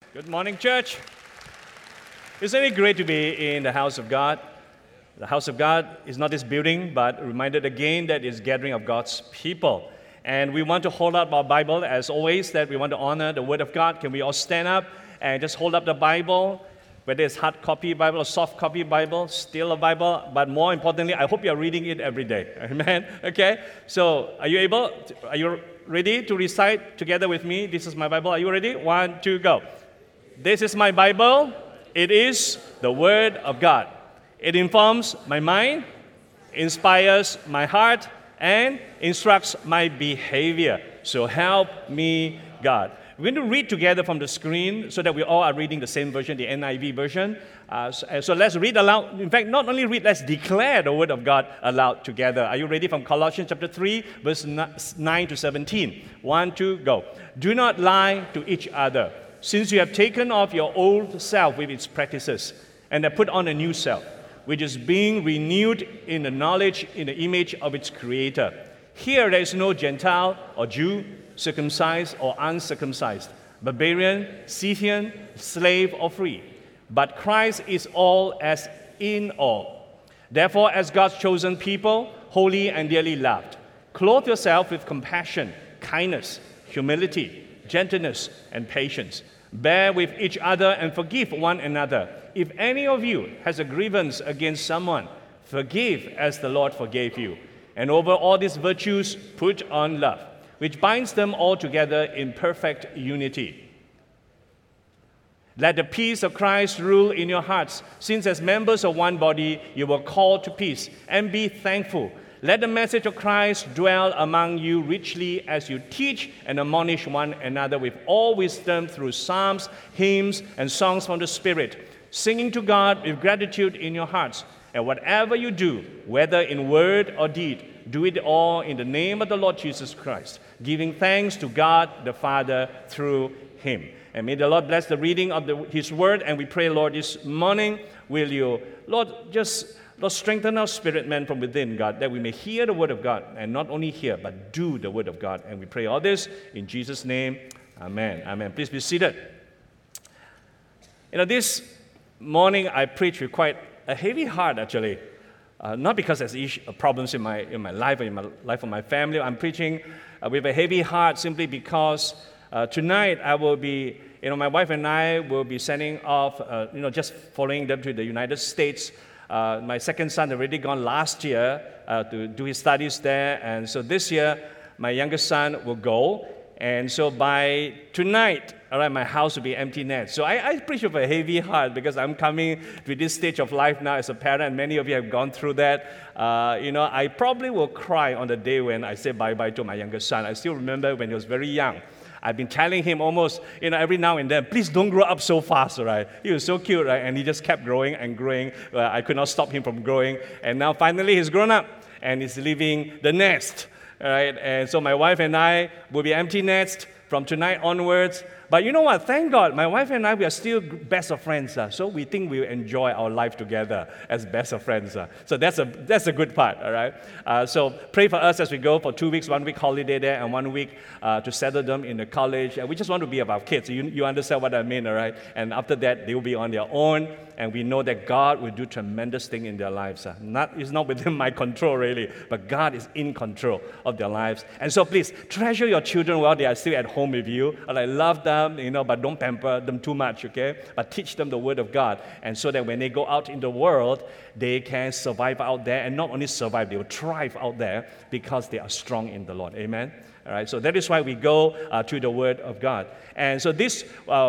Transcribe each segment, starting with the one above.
Good morning, church. Isn't it great to be in the house of God? The house of God is not this building, but reminded again that it's gathering of God's people. And we want to hold up our Bible, as always, that we want to honor the Word of God. Can we all stand up and just hold up the Bible? Whether it's hard copy Bible or soft copy Bible, still a Bible, but more importantly, I hope you're reading it every day. Amen? Okay? So, are you ready to recite together with me? This is my Bible. Are you ready? 1, 2, go. This is my Bible. It is the Word of God. It informs my mind, inspires my heart, and instructs my behavior. So help me, God. We're going to read together from the screen so that we all are reading the same version, the NIV version. So let's read aloud. In fact, not only read, let's declare the Word of God aloud together. Are you ready? From Colossians chapter 3, verse 9 to 17. 1, 2, go. Do not lie to each other, since you have taken off your old self with its practices, and have put on a new self, which is being renewed in the knowledge, in the image of its Creator. Here there is no Gentile or Jew, circumcised or uncircumcised, barbarian, Scythian, slave or free, but Christ is all as in all. Therefore, as God's chosen people, holy and dearly loved, clothe yourself with compassion, kindness, humility, gentleness, and patience. Bear with each other and forgive one another. If any of you has a grievance against someone, forgive as the Lord forgave you. And over all these virtues, put on love, which binds them all together in perfect unity. Let the peace of Christ rule in your hearts, since as members of one body you were called to peace, and be thankful. Let the message of Christ dwell among you richly as you teach and admonish one another with all wisdom through psalms, hymns, and songs from the Spirit, singing to God with gratitude in your hearts. And whatever you do, whether in word or deed, do it all in the name of the Lord Jesus Christ, giving thanks to God the Father through Him. And may the Lord bless the reading of His Word. And we pray, Lord, this morning, will you, Lord, strengthen our spirit man from within, God, that we may hear the Word of God, and not only hear, but do the Word of God. And we pray all this in Jesus' name. Amen. Amen. Please be seated. This morning I preach with quite a heavy heart, actually. Not because there's problems in my life or in my life of my family. I'm preaching with a heavy heart simply because tonight I will be, my wife and I will be sending off, just following them to the United States. My second son already gone last year to do his studies there, and so this year my youngest son will go. And so by tonight, my house will be empty net. So I preach with a heavy heart because I'm coming to this stage of life now as a parent, and many of you have gone through that. I probably will cry on the day when I say bye-bye to my youngest son. I still remember when he was very young. I've been telling him almost, every now and then, please don't grow up so fast, right? He was so cute, right? And he just kept growing and growing. I could not stop him from growing. And now finally he's grown up and he's leaving the nest. Right? And so my wife and I will be empty nest from tonight onwards. But you know what? Thank God, my wife and I, we are still best of friends. So we think we'll enjoy our life together as best of friends. So that's a good part, all right? So pray for us as we go for 2 weeks, 1 week holiday there, and 1 week to settle them in the college. We just want to be about kids. You understand what I mean, all right? And after that, they will be on their own, and we know that God will do tremendous things in their lives. It's not within my control, really, but God is in control of their lives. And so please, treasure your children while they are still at home with you. Love them, but don't pamper them too much, okay? But teach them the Word of God, and so that when they go out in the world, they can survive out there, and not only survive, they will thrive out there because they are strong in the Lord. Amen? All right, so that is why we go to the Word of God. And so this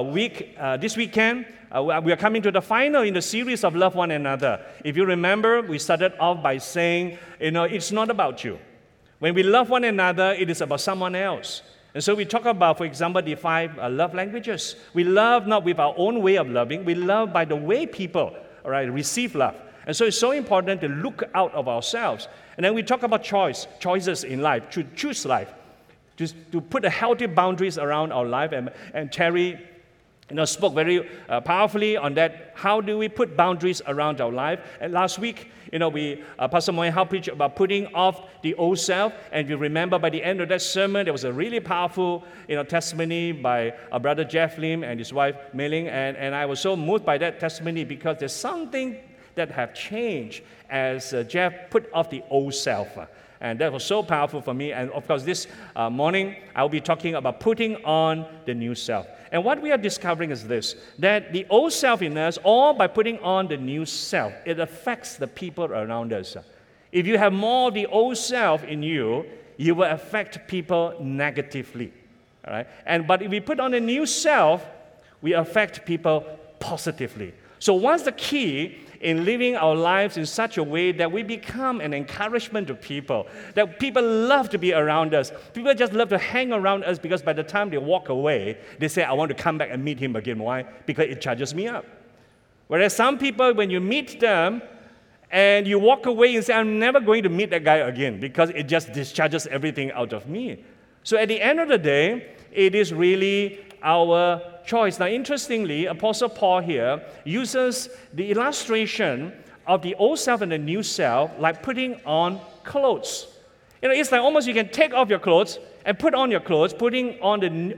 weekend, we are coming to the final in the series of Love One Another. If you remember, we started off by saying, it's not about you. When we love one another, it is about someone else. And so we talk about, for example, the 5 love languages. We love not with our own way of loving. We love by the way people, receive love. And so it's so important to look out of ourselves. And then we talk about choices in life, to choose life, to put the healthy boundaries around our life. And Terry spoke very powerfully on that. How do we put boundaries around our life? And last week, Pastor Moy helped preach about putting off the old self. And you remember by the end of that sermon, there was a really powerful, testimony by our brother Jeff Lim and his wife Mei Ling. And I was so moved by that testimony because there's something that have changed as Jeff put off the old self. And that was so powerful for me. And of course, this morning, I'll be talking about putting on the new self. And what we are discovering is this, that the old self in us, or by putting on the new self, it affects the people around us. If you have more of the old self in you, you will affect people negatively. All right? But if we put on a new self, we affect people positively. So what's the key in living our lives in such a way that we become an encouragement to people, that people love to be around us. People just love to hang around us because by the time they walk away, they say, I want to come back and meet him again. Why? Because it charges me up. Whereas some people, when you meet them and you walk away and say, I'm never going to meet that guy again because it just discharges everything out of me. So at the end of the day, it is really our choice. Now, interestingly, Apostle Paul here uses the illustration of the old self and the new self like putting on clothes. It's like almost you can take off your clothes and put on your clothes, putting off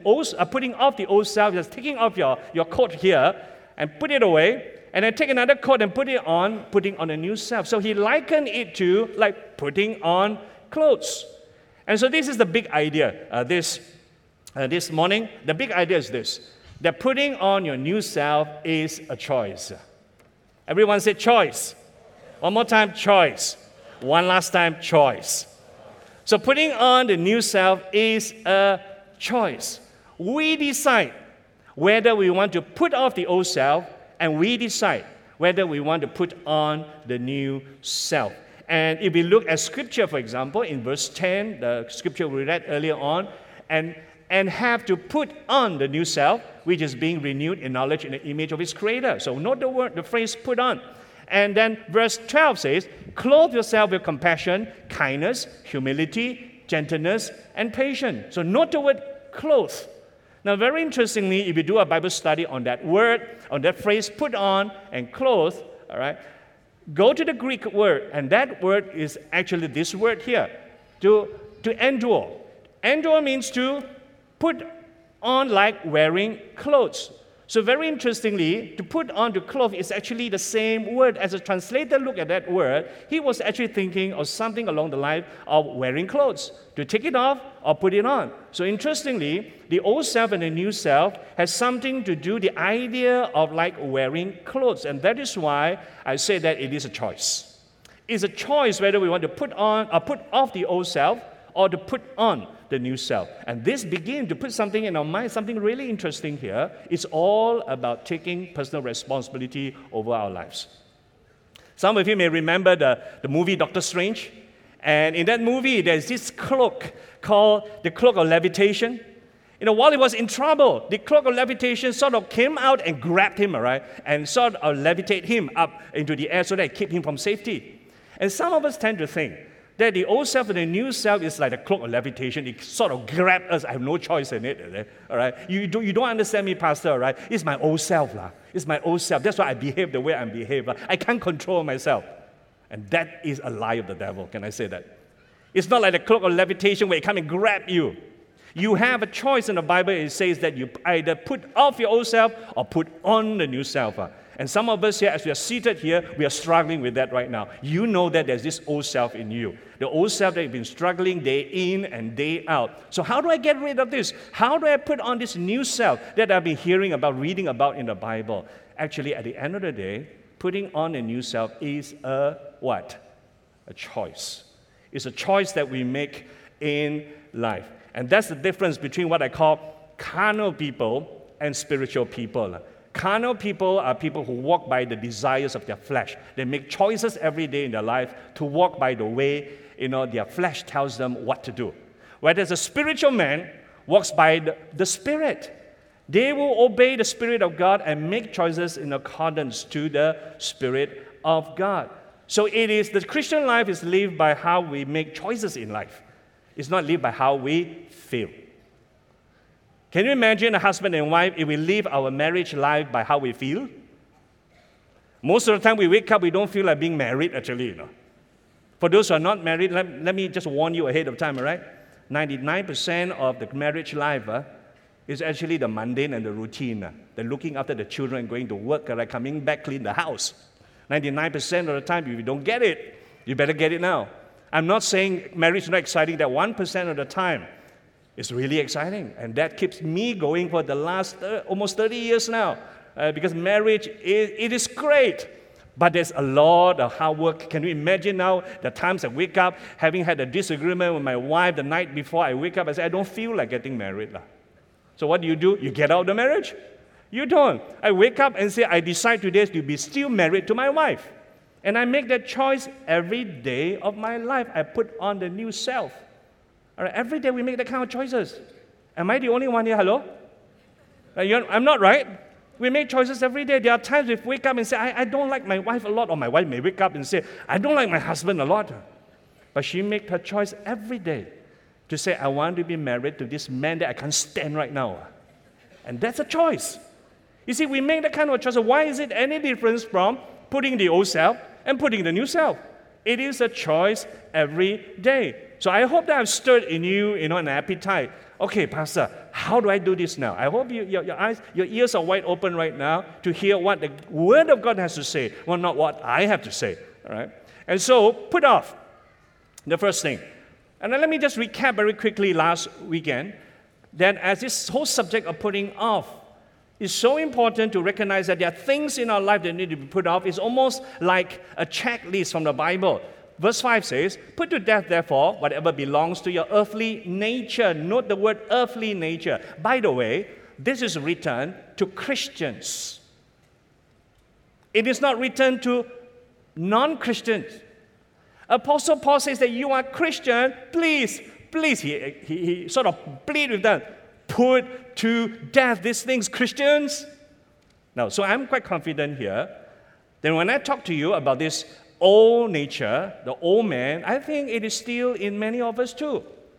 the old self, just taking off your coat here and put it away, and then take another coat and putting on a new self. So he likened it to like putting on clothes. And so this is the big idea this morning. The big idea is this, that putting on your new self is a choice. Everyone say choice. One more time, choice. One last time, choice. So putting on the new self is a choice. We decide whether we want to put off the old self, and we decide whether we want to put on the new self. And if we look at Scripture, for example, in verse 10, the Scripture we read earlier on, and have to put on the new self, which is being renewed in knowledge in the image of its creator. So note the phrase put on. And then verse 12 says, clothe yourself with compassion, kindness, humility, gentleness, and patience. So note the word clothe. Now, very interestingly, if you do a Bible study on that word, on that phrase put on and clothe, all right, go to the Greek word, and that word is actually this word here, to endure. Endure means to put on like wearing clothes. So very interestingly, to put on the clothes is actually the same word. As a translator looked at that word, he was actually thinking of something along the line of wearing clothes, to take it off or put it on. So interestingly, the old self and the new self has something to do the idea of like wearing clothes. And that is why I say that it is a choice. It's a choice whether we want to put on or put off the old self or to put on the new self. And this begins to put something in our mind, something really interesting here. It's all about taking personal responsibility over our lives. Some of you may remember the movie Doctor Strange. And in that movie, there's this cloak called the Cloak of Levitation. While he was in trouble, the Cloak of Levitation sort of came out and grabbed him, all right, and sort of levitate him up into the air so that it kept him from safety. And some of us tend to think that the old self and the new self is like the cloak of levitation. It sort of grabs us. I have no choice in it. All right? You don't understand me, Pastor, all right? It's my old self. It's my old self. That's why I behave the way I behave. I can't control myself. And that is a lie of the devil. Can I say that? It's not like the cloak of levitation where it come and grab you. You have a choice in the Bible. It says that you either put off your old self or put on the new self. And some of us here, as we are seated here, we are struggling with that right now. You know that there's this old self in you. The old self that you've been struggling day in and day out. So how do I get rid of this? How do I put on this new self that I've been hearing about, reading about in the Bible? Actually, at the end of the day, putting on a new self is a what? A choice. It's a choice that we make in life. And that's the difference between what I call carnal people and spiritual people. Carnal people are people who walk by the desires of their flesh. They make choices every day in their life to walk by the way, their flesh tells them what to do. Whereas a spiritual man walks by the Spirit. They will obey the Spirit of God and make choices in accordance to the Spirit of God. So the Christian life is lived by how we make choices in life. It's not lived by how we feel. Can you imagine a husband and wife if we live our marriage life by how we feel? Most of the time we wake up, we don't feel like being married actually. For those who are not married, let me just warn you ahead of time, all right? 99% of the marriage life is actually the mundane and the routine. The looking after the children, going to work, coming back, clean the house. 99% of the time, if you don't get it, you better get it now. I'm not saying marriage is not exciting. That 1% of the time is really exciting. And that keeps me going for the last almost 30 years now. Because marriage, it is great. But there's a lot of hard work. Can you imagine now the times I wake up, having had a disagreement with my wife the night before I wake up, I say, I don't feel like getting married. So what do? You get out of the marriage? You don't. I wake up and say, I decide today to be still married to my wife. And I make that choice every day of my life. I put on the new self. All right, every day we make that kind of choices. Am I the only one here? Hello? I'm not, right? We make choices every day. There are times we wake up and say, I don't like my wife a lot. Or my wife may wake up and say, I don't like my husband a lot. But she makes her choice every day to say, I want to be married to this man that I can't stand right now. And that's a choice. You see, we make that kind of choice. Why is it any difference from putting the old self and putting the new self? It is a choice every day. So I hope that I've stirred in you, an appetite. Okay, Pastor, how do I do this now? I hope your ears are wide open right now to hear what the Word of God has to say. Well, not what I have to say. All right? And so, put off the first thing. And then let me just recap very quickly last weekend that as this whole subject of putting off is so important to recognize that there are things in our life that need to be put off. It's almost like a checklist from the Bible. Verse 5 says, put to death, therefore, whatever belongs to your earthly nature. Note the word earthly nature. By the way, this is written to Christians. It is not written to non-Christians. Apostle Paul says that you are Christian, please, he sort of plead with them, put to death these things, Christians. Now, so I'm quite confident here that when I talk to you about this old nature, the old man, I think it is still in many of us too.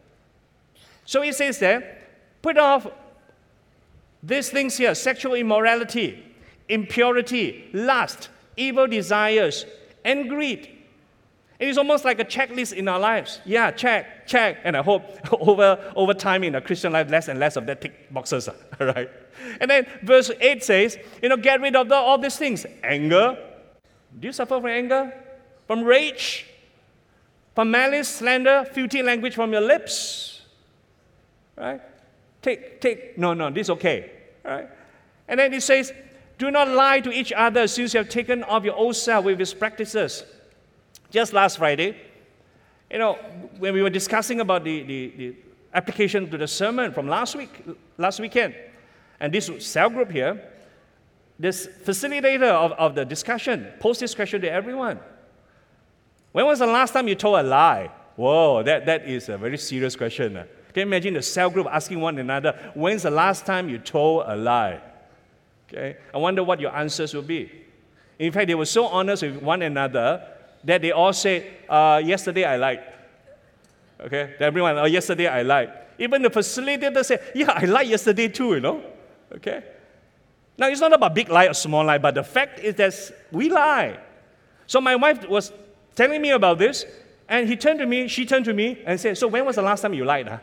So it says that, put off these things here, sexual immorality, impurity, lust, evil desires, and greed. It is almost like a checklist in our lives. Yeah, check. And I hope over time in a Christian life, less and less of that tick boxes. All right? And then verse 8 says, get rid of all these things. Anger. Do you suffer from anger? From rage? From malice, slander, filthy language from your lips? Right? No, this is okay. Right? And then it says, do not lie to each other since you have taken off your old self with its practices. Just last Friday, when we were discussing about the application to the sermon from last weekend, and this cell group here, this facilitator of the discussion posed this question to everyone. When was the last time you told a lie? Whoa, that is a very serious question. Can you imagine the cell group asking one another, when's the last time you told a lie? Okay, I wonder what your answers will be. In fact, they were so honest with one another that they all said, yesterday I lied. Okay, everyone, yesterday I lied. Even the facilitator said, yeah, I lied yesterday too, Okay. Now, it's not about big lie or small lie, but the fact is that we lie. So my wife was telling me about this, and she turned to me and said, so when was the last time you lied?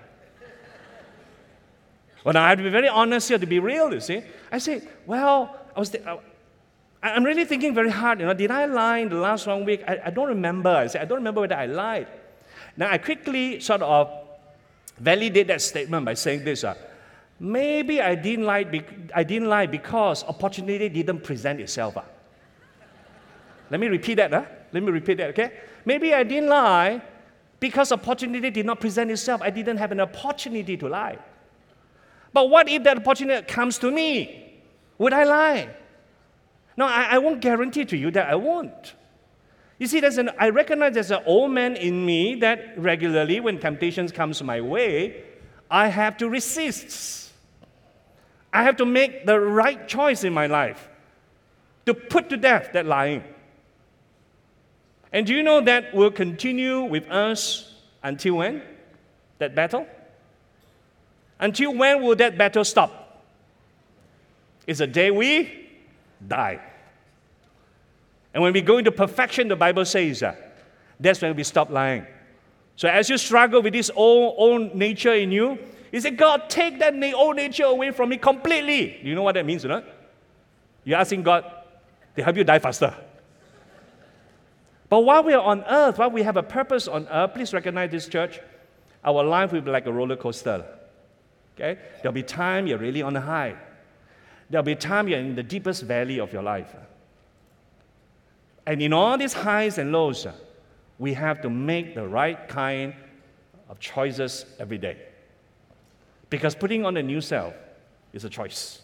Well, now I have to be very honest here, to be real, you see. I said, well, I'm really thinking very hard, did I lie in the last 1 week? I don't remember. I said, I don't remember whether I lied. Now, I quickly sort of validate that statement by saying this. Maybe I didn't lie because opportunity didn't present itself. Let me repeat that, okay? Maybe I didn't lie because opportunity did not present itself. I didn't have an opportunity to lie. But what if that opportunity comes to me? Would I lie? No, I won't guarantee to you that I won't. You see, I recognize there's an old man in me that regularly, when temptations comes my way, I have to resist. I have to make the right choice in my life to put to death that lying. And do you know that will continue with us until when? That battle? Until when will that battle stop? It's the day we die. And when we go into perfection, the Bible says that's when we stop lying. So as you struggle with this old nature in you, you say, God, take that old nature away from me completely. Do you know what that means, no? You're asking God to help you die faster. But while we are on earth, while we have a purpose on earth, please recognize this, church, our life will be like a roller coaster. Okay? There'll be time you're really on the high. There'll be time you're in the deepest valley of your life. And in all these highs and lows, we have to make the right kind of choices every day. Because putting on a new self is a choice.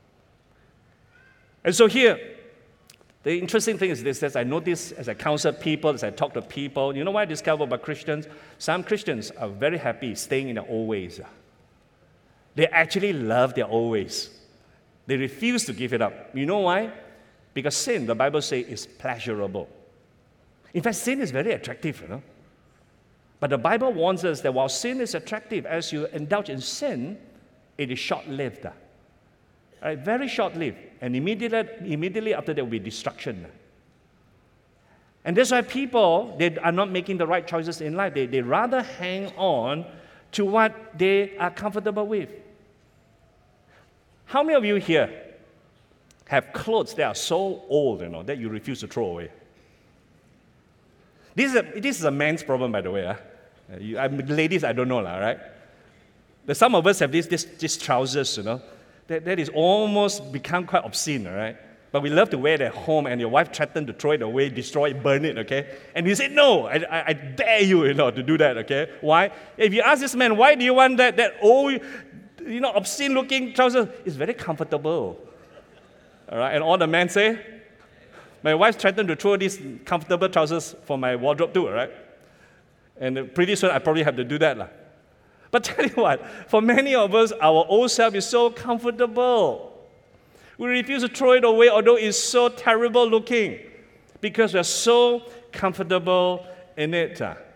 And so here, the interesting thing is this, as I notice, as I counsel people, as I talk to people, you know what I discover about Christians? Some Christians are very happy staying in their old ways. They actually love their old ways. They refuse to give it up. You know why? Because sin, the Bible says, is pleasurable. In fact, sin is very attractive, you know. But the Bible warns us that while sin is attractive, as you indulge in sin, it is short-lived. Right? Very short-lived. And immediately after there will be destruction. And that's why people, they are not making the right choices in life. They rather hang on to what they are comfortable with. How many of you here have clothes that are so old, you know, that you refuse to throw away? This is a man's problem, by the way. Ladies, I don't know, right? But some of us have these trousers, you know, that is almost become quite obscene, right? But we love to wear it at home, and your wife threatened to throw it away, destroy it, burn it, okay? And you say, no, I dare you, you know, to do that, okay? Why? If you ask this man, why do you want that old, you know, obscene-looking trousers? It's very comfortable, all right? And all the men say, my wife threatened to throw these comfortable trousers for my wardrobe too, right? And pretty soon I probably have to do that. But tell you what, for many of us, our old self is so comfortable. We refuse to throw it away, although it's so terrible looking, because we're so comfortable in it.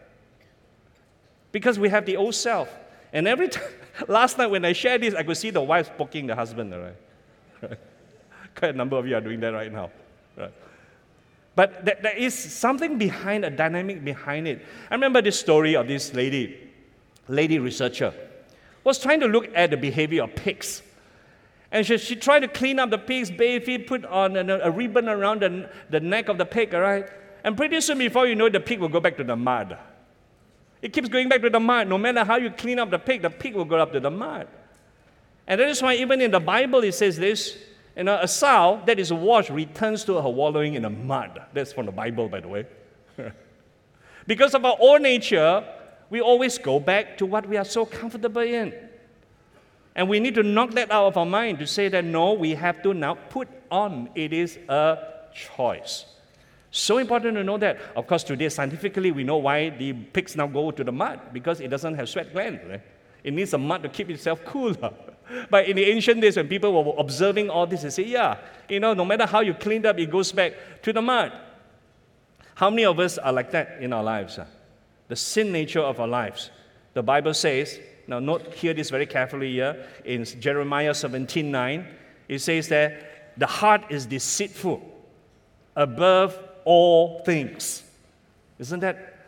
Because we have the old self. And every time, last night when I shared this, I could see the wife poking the husband, right? Quite a number of you are doing that right now. Right? But there is something behind, a dynamic behind it. I remember this story of this lady researcher, was trying to look at the behavior of pigs. And she tried to clean up the pigs, bathe it, put on a ribbon around the neck of the pig, all right? And pretty soon, before you know it, the pig will go back to the mud. It keeps going back to the mud. No matter how you clean up the pig will go up to the mud. And that is why even in the Bible it says this, you know, a sow that is washed returns to her wallowing in the mud. That's from the Bible, by the way. Because of our old nature, we always go back to what we are so comfortable in. And we need to knock that out of our mind to say that no, we have to now put on. It is a choice. So important to know that. Of course, today, scientifically, we know why the pigs now go to the mud, because it doesn't have sweat glands. Right? It needs the mud to keep itself cool. But in the ancient days, when people were observing all this, they say, yeah, you know, no matter how you cleaned up, it goes back to the mud. How many of us are like that in our lives? The sin nature of our lives. The Bible says, now note, hear this very carefully here, in Jeremiah 17:9, it says that the heart is deceitful above all things. Isn't that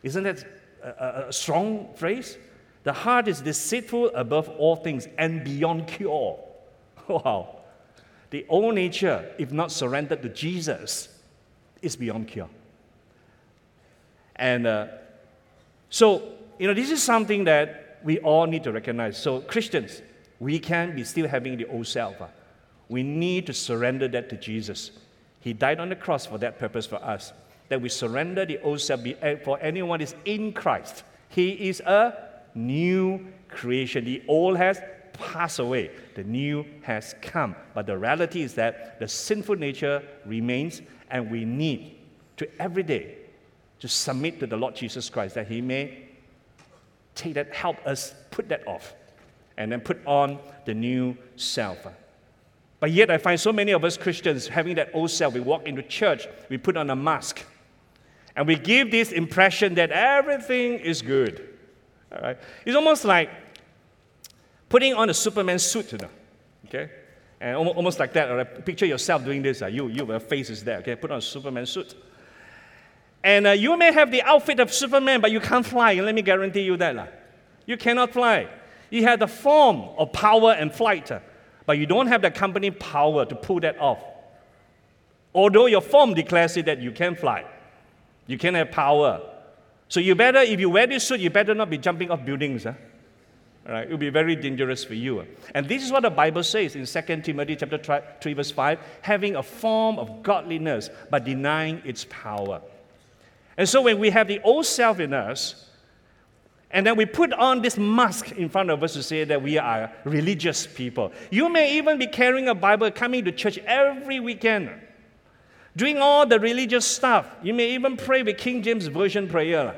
a strong phrase? The heart is deceitful above all things and beyond cure. Wow. The old nature, if not surrendered to Jesus, is beyond cure. And so, you know, this is something that we all need to recognize. So, Christians, we can be still having the old self. We need to surrender that to Jesus. He died on the cross for that purpose for us, that we surrender the old self. For anyone is in Christ, he is a new creation. The old has passed away. The new has come. But the reality is that the sinful nature remains, and we need to every day to submit to the Lord Jesus Christ, that He may take that, help us put that off, and then put on the new self. But yet I find so many of us Christians having that old self. We walk into church, we put on a mask, and we give this impression that everything is good. All right? It's almost like putting on a Superman suit, okay? And almost like that, right? Picture yourself doing this. Your face is there, okay? Put on a Superman suit. And you may have the outfit of Superman, but you can't fly. Let me guarantee you that. You cannot fly. You have the form of power and flight, but you don't have the company power to pull that off. Although your form declares it that you can fly. You can have power. So you better, if you wear this suit, you better not be jumping off buildings. All right? It will be very dangerous for you. And this is what the Bible says in 2 Timothy chapter 3, verse 5, having a form of godliness, but denying its power. And so when we have the old self in us, and then we put on this mask in front of us to say that we are religious people. You may even be carrying a Bible, coming to church every weekend, doing all the religious stuff. You may even pray with King James Version prayer.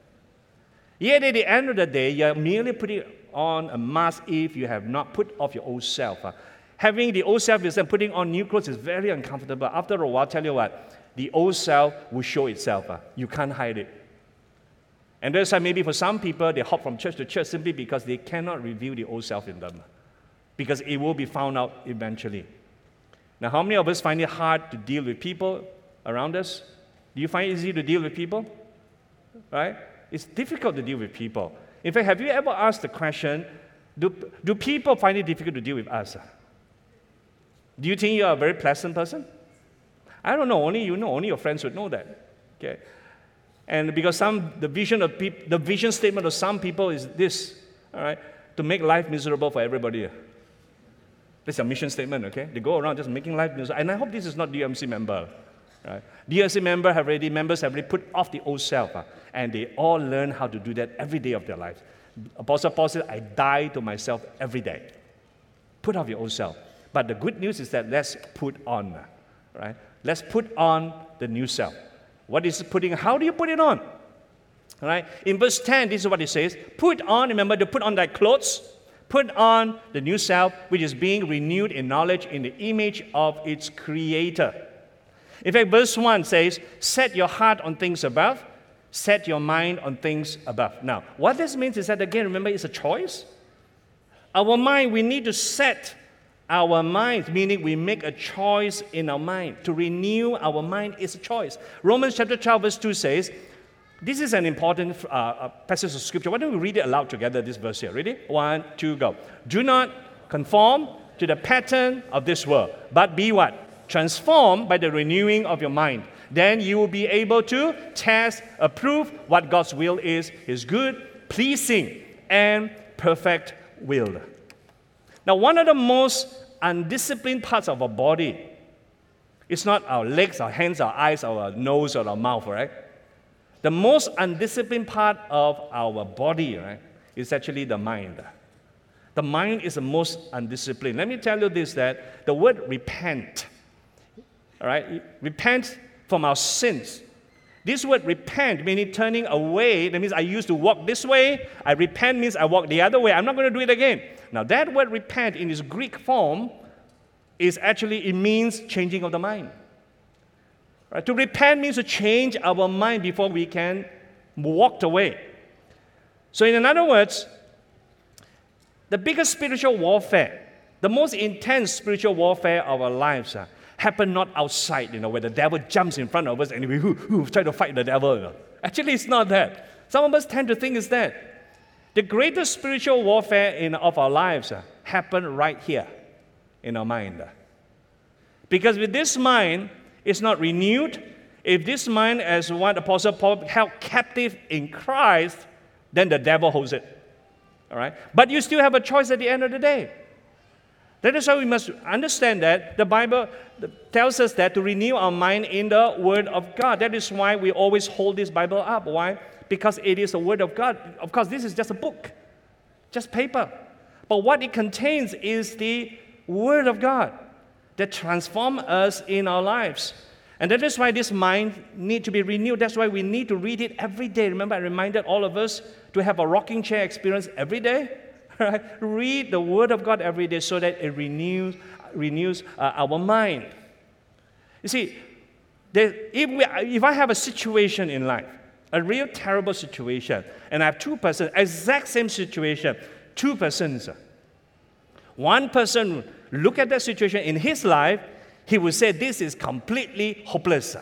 Yet at the end of the day, you're merely putting on a mask if you have not put off your old self. Having the old self is putting on new clothes is very uncomfortable. After a while, I'll tell you what, the old self will show itself. You can't hide it. And that's why maybe for some people, they hop from church to church simply because they cannot reveal the old self in them. Because it will be found out eventually. Now, how many of us find it hard to deal with people around us? Do you find it easy to deal with people? Right? It's difficult to deal with people. In fact, have you ever asked the question, do people find it difficult to deal with us? Do you think you are a very pleasant person? I don't know. Only you know. Only your friends would know that. Okay. And because the vision statement of some people is this, all right, to make life miserable for everybody. That's a mission statement, okay? They go around just making life miserable. And I hope this is not DMC member. Right? DMC members have already put off the old self, and they all learn how to do that every day of their life. Apostle Paul said, I die to myself every day. Put off your old self. But the good news is that let's put on, right? Let's put on the new self. What is putting? How do you put it on? All right. In verse 10, this is what it says. Put on, remember to put on thy clothes. Put on the new self, which is being renewed in knowledge in the image of its creator. In fact, verse 1 says, set your heart on things above. Set your mind on things above. Now, what this means is that, again, remember, it's a choice. Our mind, we need to set our minds, meaning we make a choice in our mind. To renew our mind is a choice. Romans chapter 12, verse 2 says, this is an important passage of Scripture. Why don't we read it aloud together, this verse here? Ready? 1, 2, go. Do not conform to the pattern of this world, but be what? Transformed by the renewing of your mind. Then you will be able to test, approve what God's will is, His good, pleasing, and perfect will. Now, one of the most undisciplined parts of our body is not our legs, our hands, our eyes, our nose, or our mouth, right? The most undisciplined part of our body, right, is actually the mind. The mind is the most undisciplined. Let me tell you this, that the word repent, all right, repent from our sins. This word repent, meaning turning away, that means I used to walk this way. I repent means I walk the other way. I'm not going to do it again. Now, that word repent in its Greek form is actually, it means changing of the mind. Right? To repent means to change our mind before we can walk away. So, in other words, the biggest spiritual warfare, the most intense spiritual warfare of our lives happen not outside, where the devil jumps in front of us and we try to fight the devil. Actually, it's not that. Some of us tend to think it's that. The greatest spiritual warfare of our lives happen right here in our mind. Because with this mind, it's not renewed. If this mind, as what Apostle Paul held captive in Christ, then the devil holds it. All right? But you still have a choice at the end of the day. That is why we must understand that the Bible tells us that to renew our mind in the Word of God. That is why we always hold this Bible up. Why? Because it is the Word of God. Of course, this is just a book, just paper. But what it contains is the Word of God that transforms us in our lives. And that is why this mind needs to be renewed. That's why we need to read it every day. Remember, I reminded all of us to have a rocking chair experience every day. Right? Read the Word of God every day so that it renews our mind. You see, if I have a situation in life, a real terrible situation, and I have two persons, exact same situation, two persons, One person look at that situation in his life, he will say, this is completely hopeless.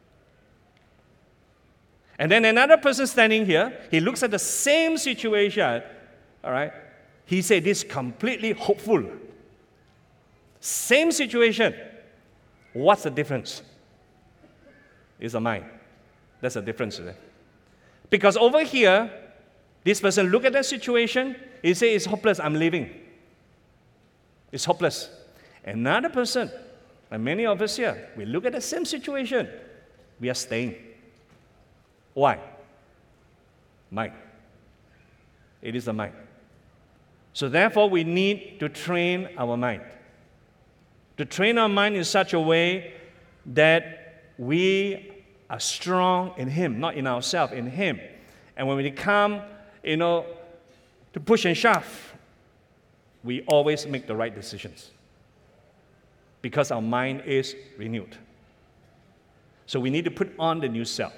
And then another person standing here, he looks at the same situation, all right? He said, this is completely hopeful. Same situation. What's the difference? It's the mind. That's the difference there. Because over here, this person look at that situation, he say, it's hopeless, I'm leaving. It's hopeless. Another person, and many of us here, we look at the same situation, we are staying. Why? Mind. It is the mind. So therefore, we need to train our mind. To train our mind in such a way that we are strong in Him, not in ourselves, in Him. And when we come, to push and shove, we always make the right decisions because our mind is renewed. So we need to put on the new self.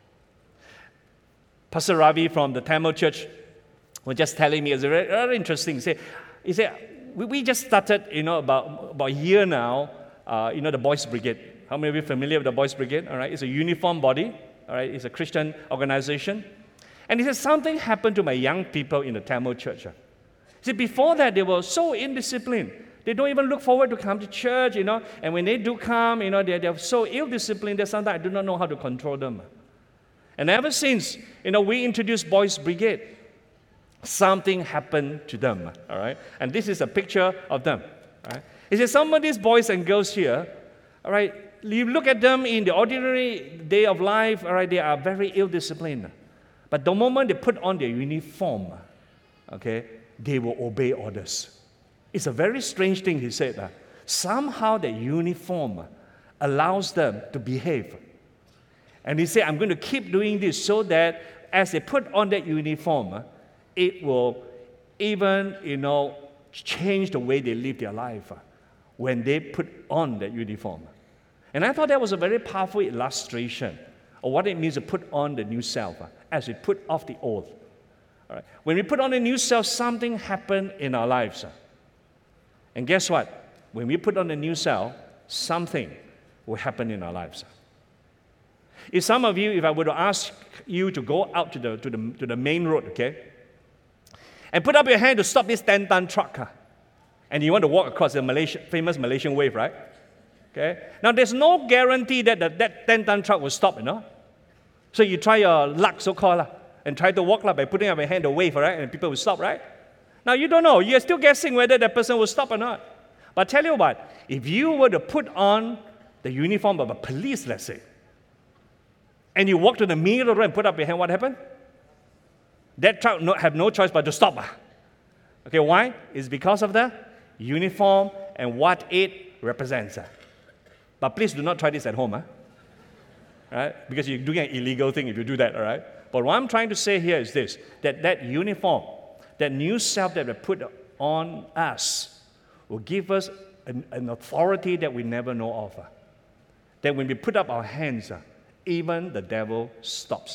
Pastor Ravi from the Tamil church was just telling me, it's very, very interesting. He said, we just started, about a year now, the Boys Brigade. How many of you are familiar with the Boys Brigade? All right, it's a uniform body. All right, it's a Christian organization. And he said, something happened to my young people in the Tamil church. He said, before that, they were so indisciplined. They don't even look forward to come to church, And when they do come, they're so ill-disciplined that sometimes I do not know how to control them. And ever since, we introduced Boys Brigade, something happened to them, all right? And this is a picture of them, right? He says, some of these boys and girls here, all right, you look at them in the ordinary day of life, all right, they are very ill-disciplined. But the moment they put on their uniform, okay, they will obey orders. It's a very strange thing, he said. Somehow the uniform allows them to behave. And he said, I'm going to keep doing this so that as they put on that uniform, it will even, change the way they live their life when they put on that uniform. And I thought that was a very powerful illustration of what it means to put on the new self as we put off the old. All right. When we put on the new self, something happened in our lives. And guess what? When we put on the new self, something will happen in our lives. If some of you, if I were to ask you to go out to the main road, okay, and put up your hand to stop this 10-ton truck, and you want to walk across the famous Malaysian wave, right? Okay. Now, there's no guarantee that that 10-ton truck will stop, So you try your luck, so-called, and try to walk by putting up your hand to wave, right? And people will stop, right? Now, you don't know. You're still guessing whether that person will stop or not. But tell you what, if you were to put on the uniform of a police, let's say, and you walk to the middle of the road and put up your hand, what happened? That truck have no choice but to stop. Okay, why? It's because of the uniform and what it represents. But please do not try this at home. Right? Because you're doing an illegal thing if you do that, all right? But what I'm trying to say here is this, that uniform, that new self that we put on us will give us an authority that we never know of. That when we put up our hands, even the devil stops.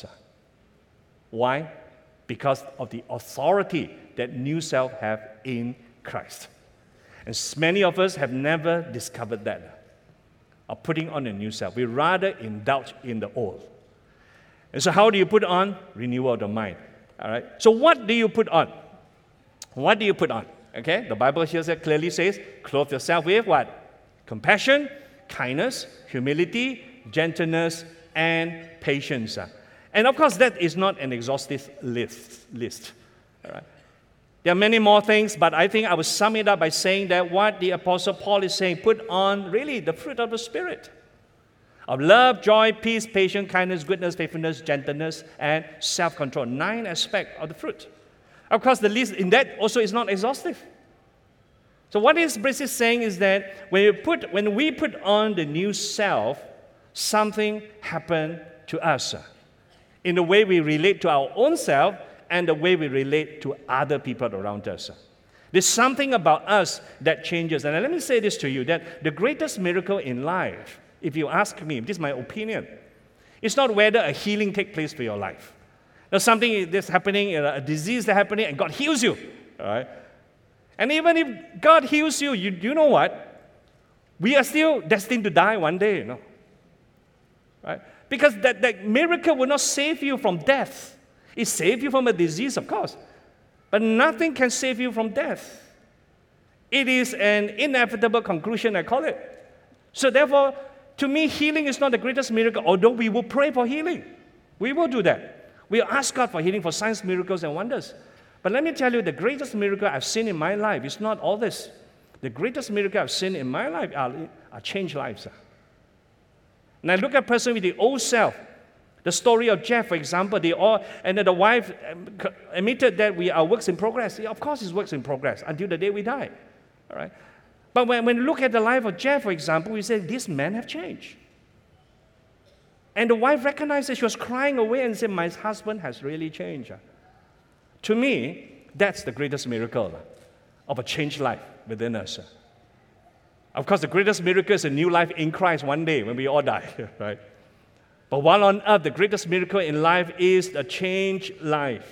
Why? Because of the authority that new self have in Christ. And many of us have never discovered that, of putting on a new self. We rather indulge in the old. And so how do you put on? Renewal of the mind. All right? So what do you put on? What do you put on? Okay? The Bible here clearly says, clothe yourself with what? Compassion, kindness, humility, gentleness, and patience. And of course, that is not an exhaustive list. All right? There are many more things, but I think I will sum it up by saying that what the Apostle Paul is saying, put on really the fruit of the Spirit. Of love, joy, peace, patience, kindness, goodness, faithfulness, gentleness, and self-control. 9 aspects of the fruit. Of course, the list in that also is not exhaustive. So what is basically saying is that when we put on the new self, something happened to us in the way we relate to our own self and the way we relate to other people around us. There's something about us that changes. And let me say this to you, that the greatest miracle in life, if you ask me, this is my opinion, it's not whether a healing takes place for your life. Now, something that's happening, a disease that's happening, and God heals you. All right? And even if God heals you, you know what? We are still destined to die one day, Right? Because that miracle will not save you from death. It saves you from a disease, of course. But nothing can save you from death. It is an inevitable conclusion, I call it. So therefore, to me, healing is not the greatest miracle, although we will pray for healing. We will do that. We'll ask God for healing, for signs, miracles, and wonders. But let me tell you, the greatest miracle I've seen in my life is not all this. The greatest miracle I've seen in my life are changed lives. And I look at a person with the old self. The story of Jeff, for example, and then the wife admitted that we are works in progress. Yeah, of course, it's works in progress until the day we die. All right? But when we look at the life of Jeff, for example, we say, these men have changed. And the wife recognized that she was crying away and said, my husband has really changed. To me, that's the greatest miracle of a changed life within us. Of course, the greatest miracle is a new life in Christ one day when we all die, right? But while on earth, the greatest miracle in life is a changed life.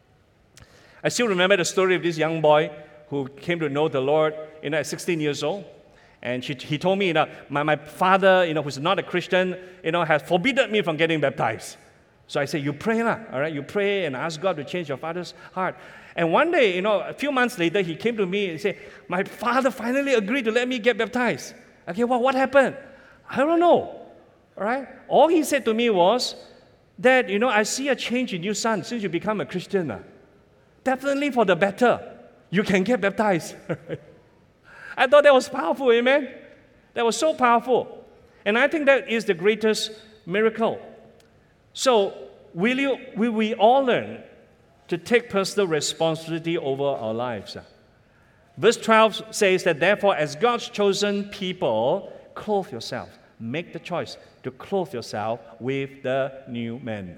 I still remember the story of this young boy who came to know the Lord, at 16 years old. And he told me, my father, who's not a Christian, has forbidden me from getting baptized. So I said, you pray, all right? You pray and ask God to change your father's heart. And one day, a few months later, he came to me and said, my father finally agreed to let me get baptized. Okay, well, what happened? I don't know, all right? All he said to me was that, I see a change in you, son, since you become a Christian. Definitely for the better. You can get baptized. I thought that was powerful, amen? That was so powerful. And I think that is the greatest miracle. So, will we all learn to take personal responsibility over our lives? Verse 12 says that, therefore, as God's chosen people, clothe yourself. Make the choice to clothe yourself with the new man.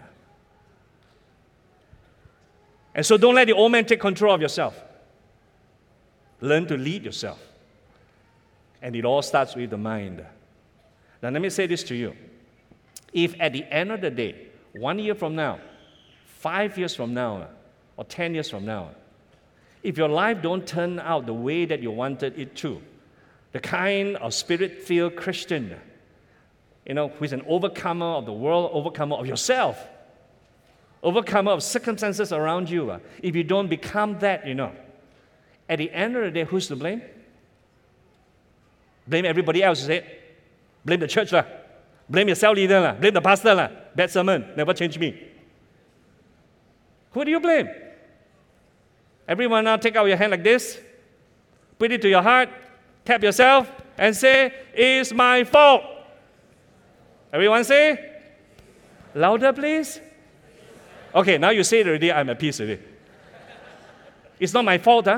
And so don't let the old man take control of yourself. Learn to lead yourself. And it all starts with the mind. Now, let me say this to you. If at the end of the day, 1 year from now, 5 years from now, or 10 years from now, if your life don't turn out the way that you wanted it to, the kind of spirit-filled Christian, who is an overcomer of the world, overcomer of yourself, overcomer of circumstances around you, if you don't become that, at the end of the day, who's to blame? Blame everybody else, is it? Blame the church, blame your cell leader, blame the pastor, bad sermon, never change me. Who do you blame? Everyone now take out your hand like this, put it to your heart, tap yourself, and say, it's my fault. Everyone say? Louder, please. Okay, now you say it already, I'm at peace already. It's not my fault,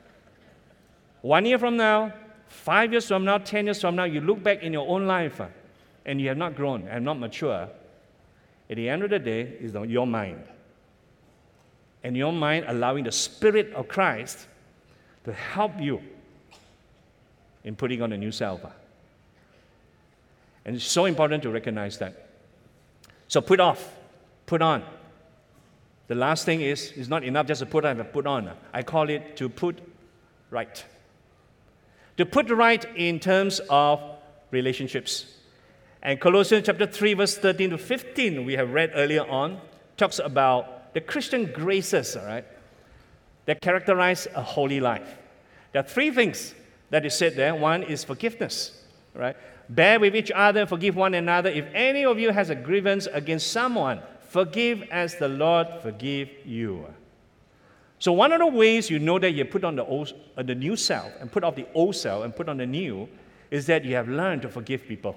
1 year from now, 5 years from now, 10 years from now, you look back in your own life and you have not grown and not mature. At the end of the day, it's your mind. And your mind allowing the Spirit of Christ to help you in putting on a new self. And it's so important to recognize that. So put off, put on. The last thing is, it's not enough just to put on, but put on. I call it to put right. To put right in terms of relationships. And Colossians chapter 3, verse 13 to 15, we have read earlier on, talks about the Christian graces, all right, that characterize a holy life. There are three things that is said there. One is forgiveness, right? Bear with each other, forgive one another. If any of you has a grievance against someone, forgive as the Lord forgive you. So one of the ways you know that you put on the new self and put off the old self and put on the new is that you have learned to forgive people.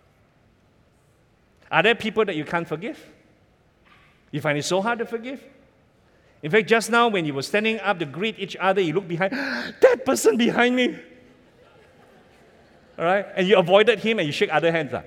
Are there people that you can't forgive? You find it so hard to forgive? In fact, just now when you were standing up to greet each other, you look behind, that person behind me. All right? And you avoided him and you shake other hands.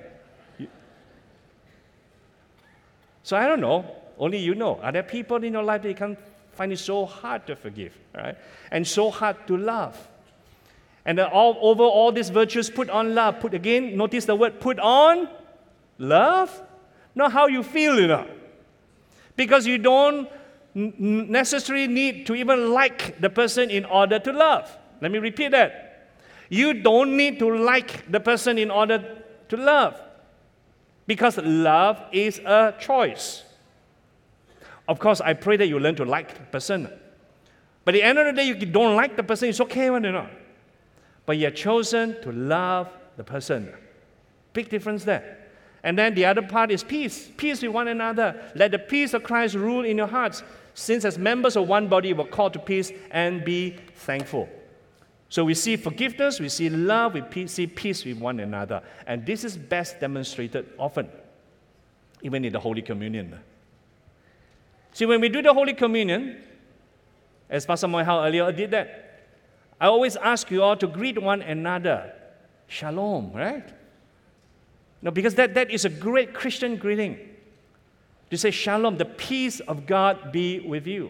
So I don't know. Only you know. Are there people in your life that you can't find it so hard to forgive, right? And so hard to love? And over all these virtues, put on love. Put again, notice the word put on love. Not how you feel, Because you don't necessarily need to even like the person in order to love. Let me repeat that. You don't need to like the person in order to love, because love is a choice. Of course, I pray that you learn to like the person. But at the end of the day, you don't like the person, it's okay, but you have chosen to love the person. Big difference there. And then the other part is peace. Peace with one another. Let the peace of Christ rule in your hearts, since as members of one body, we're called to peace, and be thankful. So we see forgiveness, we see love, we see peace with one another. And this is best demonstrated often, even in the Holy Communion. See, when we do the Holy Communion, as Pastor Moihao earlier did that, I always ask you all to greet one another. Shalom, right? No, because that is a great Christian greeting. To say, Shalom, the peace of God be with you.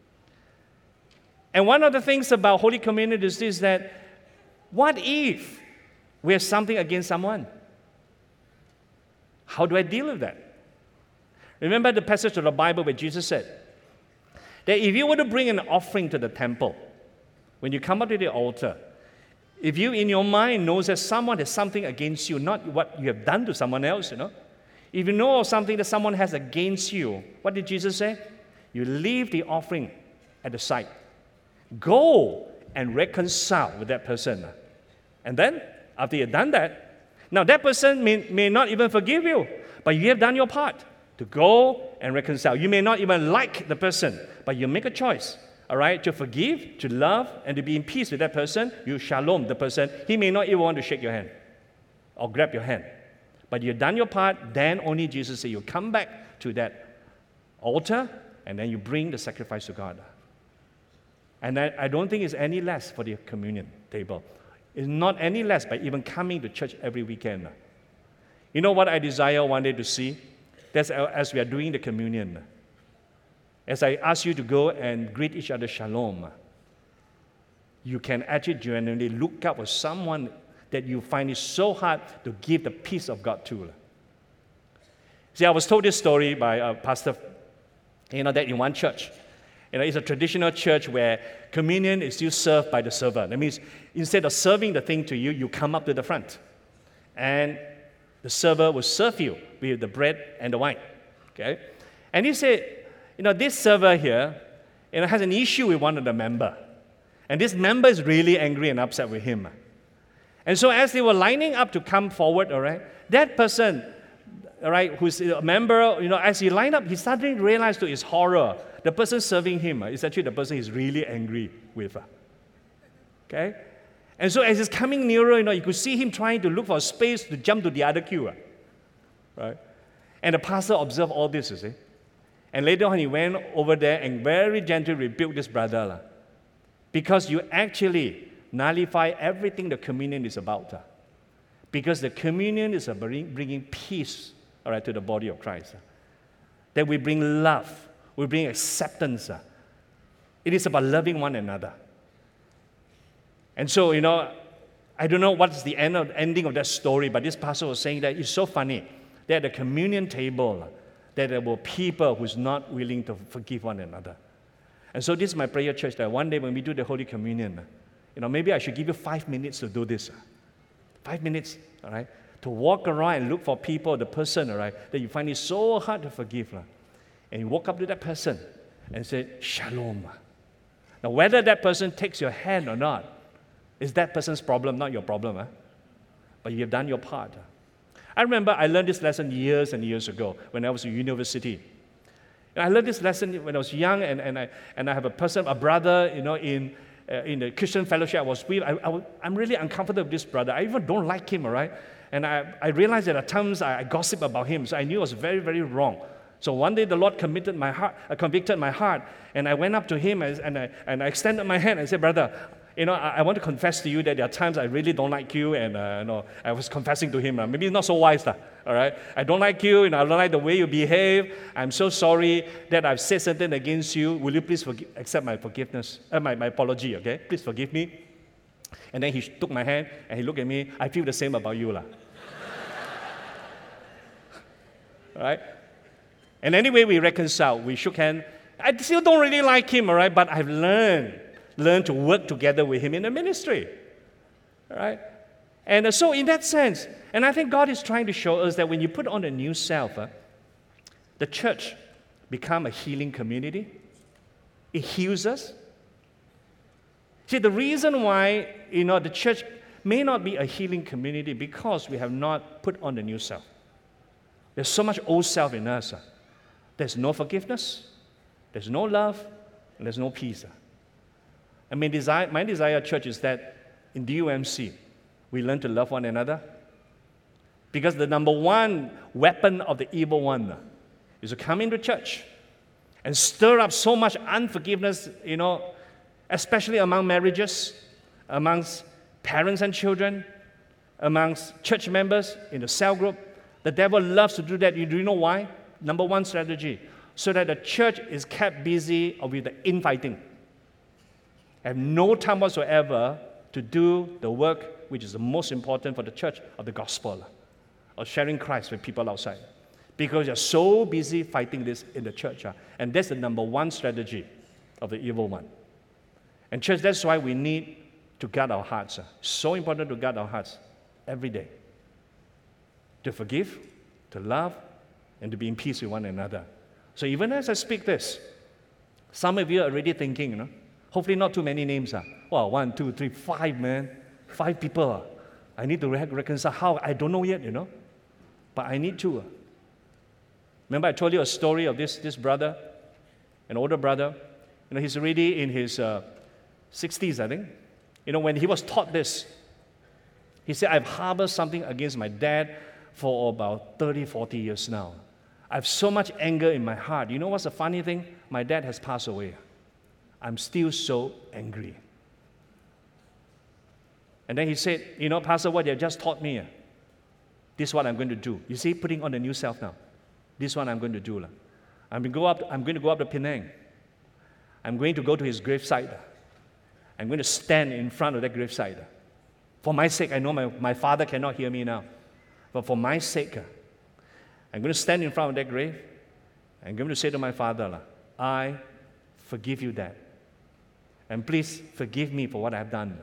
And one of the things about Holy Communion is this, that what if we have something against someone? How do I deal with that? Remember the passage of the Bible where Jesus said that if you were to bring an offering to the temple, when you come up to the altar, if you in your mind knows that someone has something against you, not what you have done to someone else, if you know of something that someone has against you, what did Jesus say? You leave the offering at the side. Go and reconcile with that person. And then, after you've done that, now that person may not even forgive you, but you have done your part to go and reconcile. You may not even like the person, but you make a choice, all right, to forgive, to love, and to be in peace with that person. You shalom the person. He may not even want to shake your hand or grab your hand. But you've done your part, then only Jesus said you come back to that altar, and then you bring the sacrifice to God. And I don't think it's any less for the communion table. It's not any less by even coming to church every weekend. You know what I desire one day to see? That's as we are doing the communion. As I ask you to go and greet each other shalom, you can actually genuinely look up with someone that you find it so hard to give the peace of God to. See, I was told this story by a pastor, that in one church, it's a traditional church where communion is still served by the server. That means instead of serving the thing to you, you come up to the front. And the server will serve you with the bread and the wine. Okay? And he said, this server here, has an issue with one of the member. And this member is really angry and upset with him. And so as they were lining up to come forward, all right, that person, all right, who's a member, as he lined up, he suddenly realized to his horror, the person serving him is actually the person he's really angry with. Okay? And so as he's coming nearer, you could see him trying to look for a space to jump to the other queue. Right? And the pastor observed all this, you see. And later on, he went over there and very gently rebuked this brother. Because you actually nullify everything the communion is about. Because the communion is bringing peace, all right, to the body of Christ. That we bring love. We bring acceptance. It is about loving one another. And so, I don't know what's the ending of that story, but this pastor was saying that it's so funny that at the communion table, that there were people who's not willing to forgive one another. And so this is my prayer, church, that one day when we do the Holy Communion, maybe I should give you 5 minutes to do this. 5 minutes, all right, to walk around and look for people, the person, all right, that you find it so hard to forgive. And you walk up to that person and say, Shalom. Now, whether that person takes your hand or not, is that person's problem, not your problem. But you have done your part. I remember I learned this lesson years and years ago when I was at university. I learned this lesson when I was young, and I have a brother, in the Christian fellowship I was with. I'm really uncomfortable with this brother. I even don't like him, all right? And I realized that at times I gossip about him, so I knew it was very, very wrong. So one day the Lord convicted my heart, and I went up to him and I extended my hand and said, brother, I want to confess to you that there are times I really don't like you, and I was confessing to him. Maybe it's not so wise, all right? I don't like you, I don't like the way you behave. I'm so sorry that I've said something against you. Will you please accept my forgiveness, my apology, okay? Please forgive me. And then he took my hand and he looked at me. I feel the same about you, All right? And anyway, we reconciled. We shook hands. I still don't really like him, all right? But I've learned learn to work together with him in the ministry. All right? And so in that sense, and I think God is trying to show us that when you put on a new self, the church become a healing community. It heals us. See, the reason why, the church may not be a healing community because we have not put on the new self. There's so much old self in us. There's no forgiveness, there's no love, and there's no peace. And my desire, church, is that in DUMC, we learn to love one another. Because the number one weapon of the evil one is to come into church and stir up so much unforgiveness, especially among marriages, amongst parents and children, amongst church members in the cell group. The devil loves to do that. Do you know why? Number one strategy, so that the church is kept busy with the infighting. Have no time whatsoever to do the work which is the most important for the church of the gospel, of sharing Christ with people outside. Because you're so busy fighting this in the church. And that's the number one strategy of the evil one. And church, that's why we need to guard our hearts. So important to guard our hearts every day. To forgive, to love, and to be in peace with one another. So even as I speak this, some of you are already thinking, hopefully not too many names. Wow, 1, 2, 3, 5, man. 5 people. I need to reconcile. How? I don't know yet, But I need to. Remember I told you a story of this brother, an older brother. He's already in his 60s, I think. When he was taught this, he said, I've harbored something against my dad for about 30, 40 years now. I have so much anger in my heart. You know what's the funny thing? My dad has passed away. I'm still so angry. And then he said, Pastor, what you just taught me, this is what I'm going to do. You see, putting on the new self now. This is what I'm going to do. I'm going to go up to Penang. I'm going to go to his gravesite. I'm going to stand in front of that gravesite. For my sake, I know my father cannot hear me now. But for my sake, I'm going to stand in front of that grave. I'm going to say to my father, I forgive you, Dad. And please forgive me for what I've done.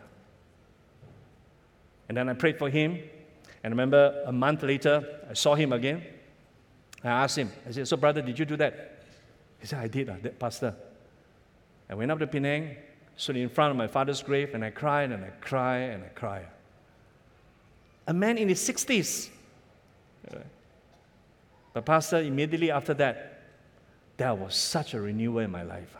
And then I prayed for him. And I remember a month later, I saw him again. I asked him, I said, so brother, did you do that? He said, I did, Pastor. I went up to Penang, stood in front of my father's grave, and I cried and I cried and I cried. A man in his 60s. But Pastor, immediately after that, there was such a renewal in my life.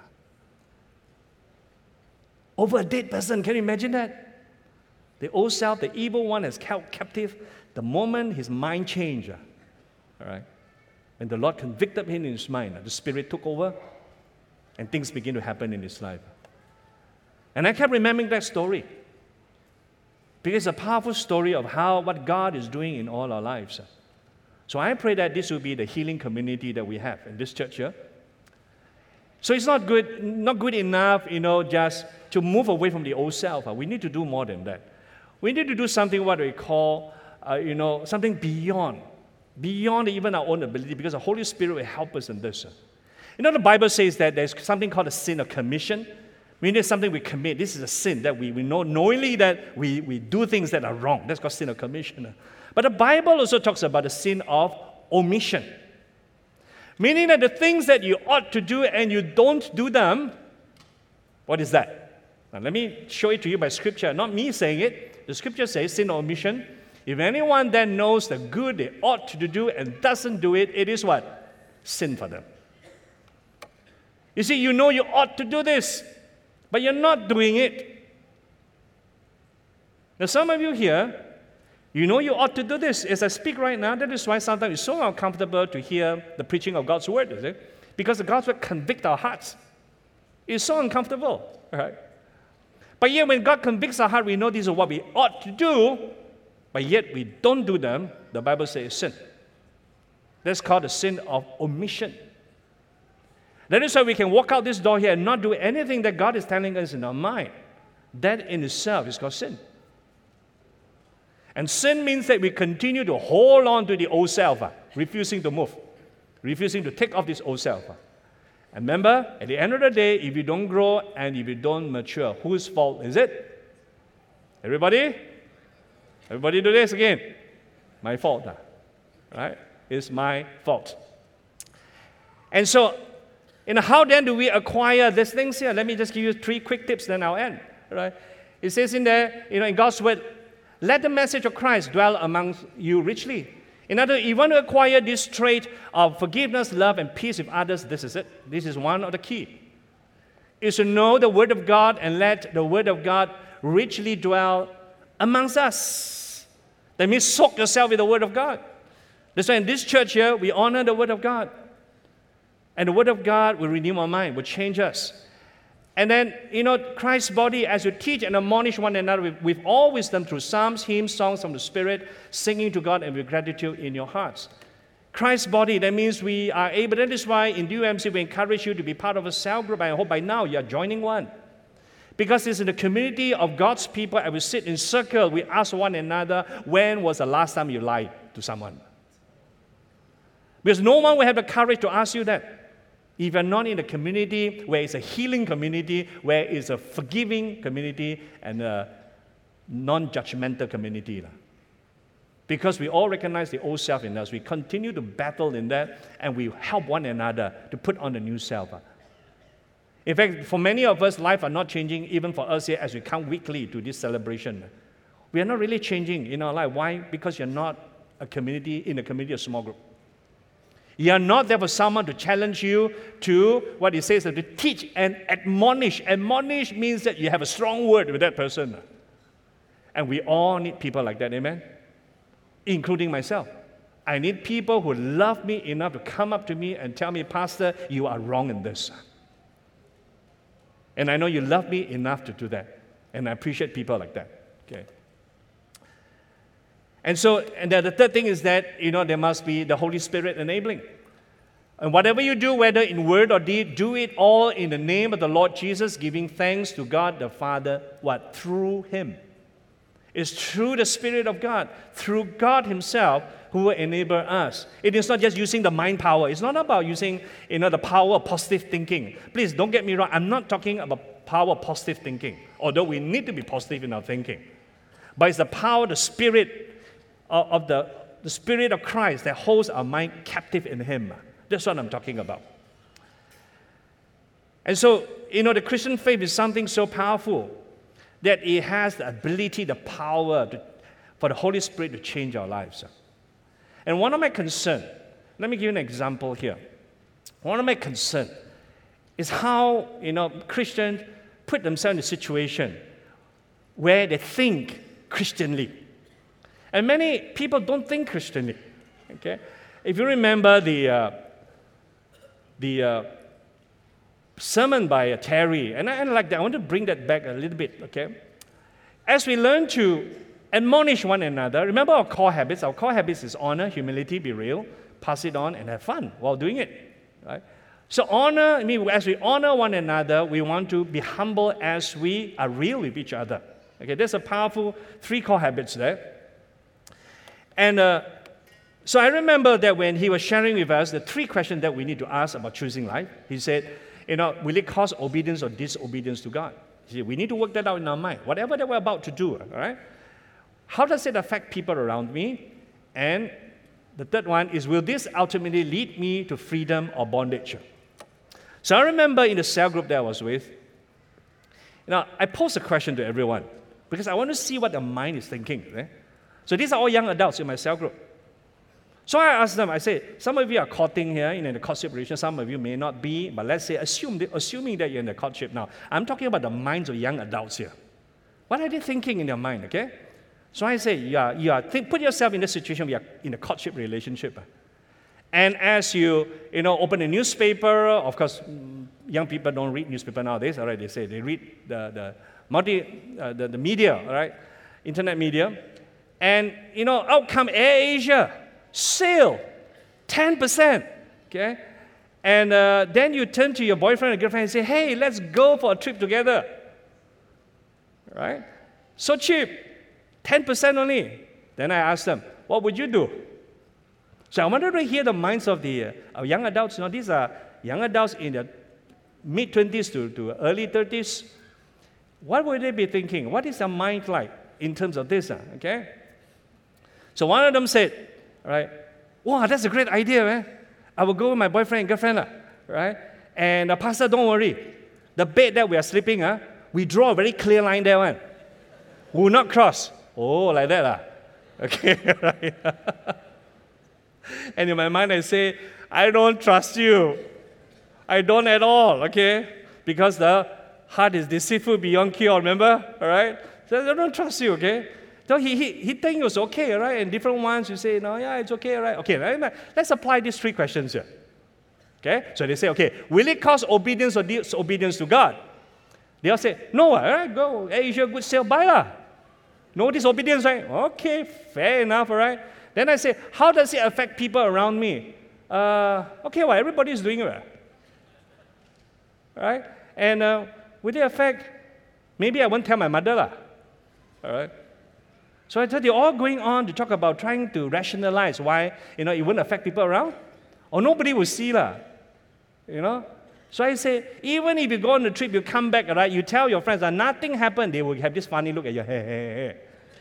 Over a dead person, can you imagine that? The old self, the evil one, has held captive. The moment his mind changed, all right, when the Lord convicted him in his mind, the Spirit took over, and things began to happen in his life. And I kept remembering that story, because it's a powerful story of what God is doing in all our lives. So I pray that this will be the healing community that we have in this church here. So it's not good enough, just to move away from the old self. We need to do more than that. We need to do something what we call, something beyond even our own ability, because the Holy Spirit will help us in this. The Bible says that there's something called a sin of commission. Meaning there's something we commit. This is a sin that we know knowingly that we do things that are wrong. That's called sin of commission. But the Bible also talks about the sin of omission. Meaning that the things that you ought to do and you don't do them, what is that? Now let me show it to you by Scripture. Not me saying it. The Scripture says sin of omission. If anyone then knows the good they ought to do and doesn't do it, it is what? Sin for them. You see, you know you ought to do this, but you're not doing it. Now some of you here, you know you ought to do this. As I speak right now, that is why sometimes it's so uncomfortable to hear the preaching of God's Word, is it? Because the God's Word convicts our hearts. It's so uncomfortable, right? But yet when God convicts our heart, we know this is what we ought to do, but yet we don't do them. The Bible says it's sin. That's called the sin of omission. That is why we can walk out this door here and not do anything that God is telling us in our mind. That in itself is called sin. And sin means that we continue to hold on to the old self, refusing to move, refusing to take off this old self. And remember, at the end of the day, if you don't grow and if you don't mature, whose fault is it? Everybody? Everybody do this again. My fault. Right? It's my fault. And so, how then do we acquire these things here? Let me just give you 3 quick tips, then I'll end. Right? It says in there, in God's word, let the message of Christ dwell among you richly. In other words, if you want to acquire this trait of forgiveness, love, and peace with others, this is it. This is one of the key. Is to know the Word of God and let the Word of God richly dwell amongst us. That means soak yourself with the Word of God. That's why in this church here, we honor the Word of God. And the Word of God will renew our mind, will change us. And then, Christ's body, as you teach and admonish one another with all wisdom through psalms, hymns, songs from the Spirit, singing to God and with gratitude in your hearts. Christ's body, that means we are able, that is why in UMC we encourage you to be part of a cell group. I hope by now you are joining one. Because it's in the community of God's people, and we sit in circle, we ask one another, when was the last time you lied to someone? Because no one will have the courage to ask you that. If you're not in a community where it's a healing community, where it's a forgiving community and a non-judgmental community. Because we all recognize the old self in us. We continue to battle in that, and we help one another to put on the new self. In fact, for many of us, life are not changing, even for us here as we come weekly to this celebration. We are not really changing in our life. Why? Because you're not in a community of small group. You are not there for someone to challenge you to, what it says, to teach and admonish. Admonish means that you have a strong word with that person. And we all need people like that, amen? Including myself. I need people who love me enough to come up to me and tell me, Pastor, you are wrong in this. And I know you love me enough to do that. And I appreciate people like that. Okay. And then the third thing is that, there must be the Holy Spirit enabling. And whatever you do, whether in word or deed, do it all in the name of the Lord Jesus, giving thanks to God the Father, through Him. It's through the Spirit of God, through God Himself, who will enable us. It is not just using the mind power. It's not about using, the power of positive thinking. Please, don't get me wrong. I'm not talking about power of positive thinking, although we need to be positive in our thinking. But it's the power, the Spirit of the Spirit of Christ that holds our mind captive in Him. That's what I'm talking about. And so, the Christian faith is something so powerful that it has the ability, the power for the Holy Spirit to change our lives. And one of my concerns, let me give you an example here. One of my concerns is how, Christians put themselves in a situation where they think Christianly. And many people don't think Christianly. Okay? If you remember the sermon by Terry, and I like that. I want to bring that back a little bit. Okay? As we learn to admonish one another, remember our core habits. Our core habits is honor, humility, be real, pass it on, and have fun while doing it. Right? So honor, as we honor one another, we want to be humble as we are real with each other. Okay? There's a powerful 3 core habits there. And so I remember that when he was sharing with us the 3 questions that we need to ask about choosing life, he said, will it cause obedience or disobedience to God? He said, we need to work that out in our mind. Whatever that we're about to do, all right? How does it affect people around me? And the third one is, will this ultimately lead me to freedom or bondage? So I remember in the cell group that I was with, I posed a question to everyone because I want to see what the mind is thinking. Right? So these are all young adults in my cell group. So I asked them, I said, some of you are courting here in the courtship relationship, some of you may not be, but let's say, assuming that you're in the courtship now. I'm talking about the minds of young adults here. What are they thinking in their mind, okay? So I say, put yourself in the situation where you're in a courtship relationship. And as you open a newspaper, of course, young people don't read newspaper nowadays, all right, they say they read the media, all right, internet media. And, out come AirAsia, sale, 10%, okay? And then you turn to your boyfriend or girlfriend and say, hey, let's go for a trip together, right? So cheap, 10% only. Then I asked them, what would you do? So I wanted to hear the minds of the young adults. These are young adults in their mid-20s to early 30s, what would they be thinking? What is their mind like in terms of this? Okay? So one of them said, right, wow, that's a great idea, man. I will go with my boyfriend and girlfriend, right? And Pastor, don't worry. The bed that we are sleeping, we draw a very clear line there, one. We will not cross. Oh, like that, okay, right? And in my mind, I say, I don't trust you. I don't at all, okay? Because the heart is deceitful beyond cure, remember? All right? So I don't trust you, okay? So he think it was okay, right? And different ones, you say, no, yeah, it's okay, right? Okay, let's apply these 3 questions here. Okay? So they say, okay, will it cause obedience or disobedience to God? They all say, no, all right, go, Asia, good sale, buy lah. No disobedience, right? Okay, fair enough, all right? Then I say, how does it affect people around me? Okay, well, everybody's doing it, right? Right? And will it affect, maybe I won't tell my mother, lah. All right? So I thought they're all going on to talk about trying to rationalize why, it won't affect people around. Or nobody will see, lah. So I say, even if you go on the trip, you come back, right? You tell your friends that nothing happened, they will have this funny look at you. Hey.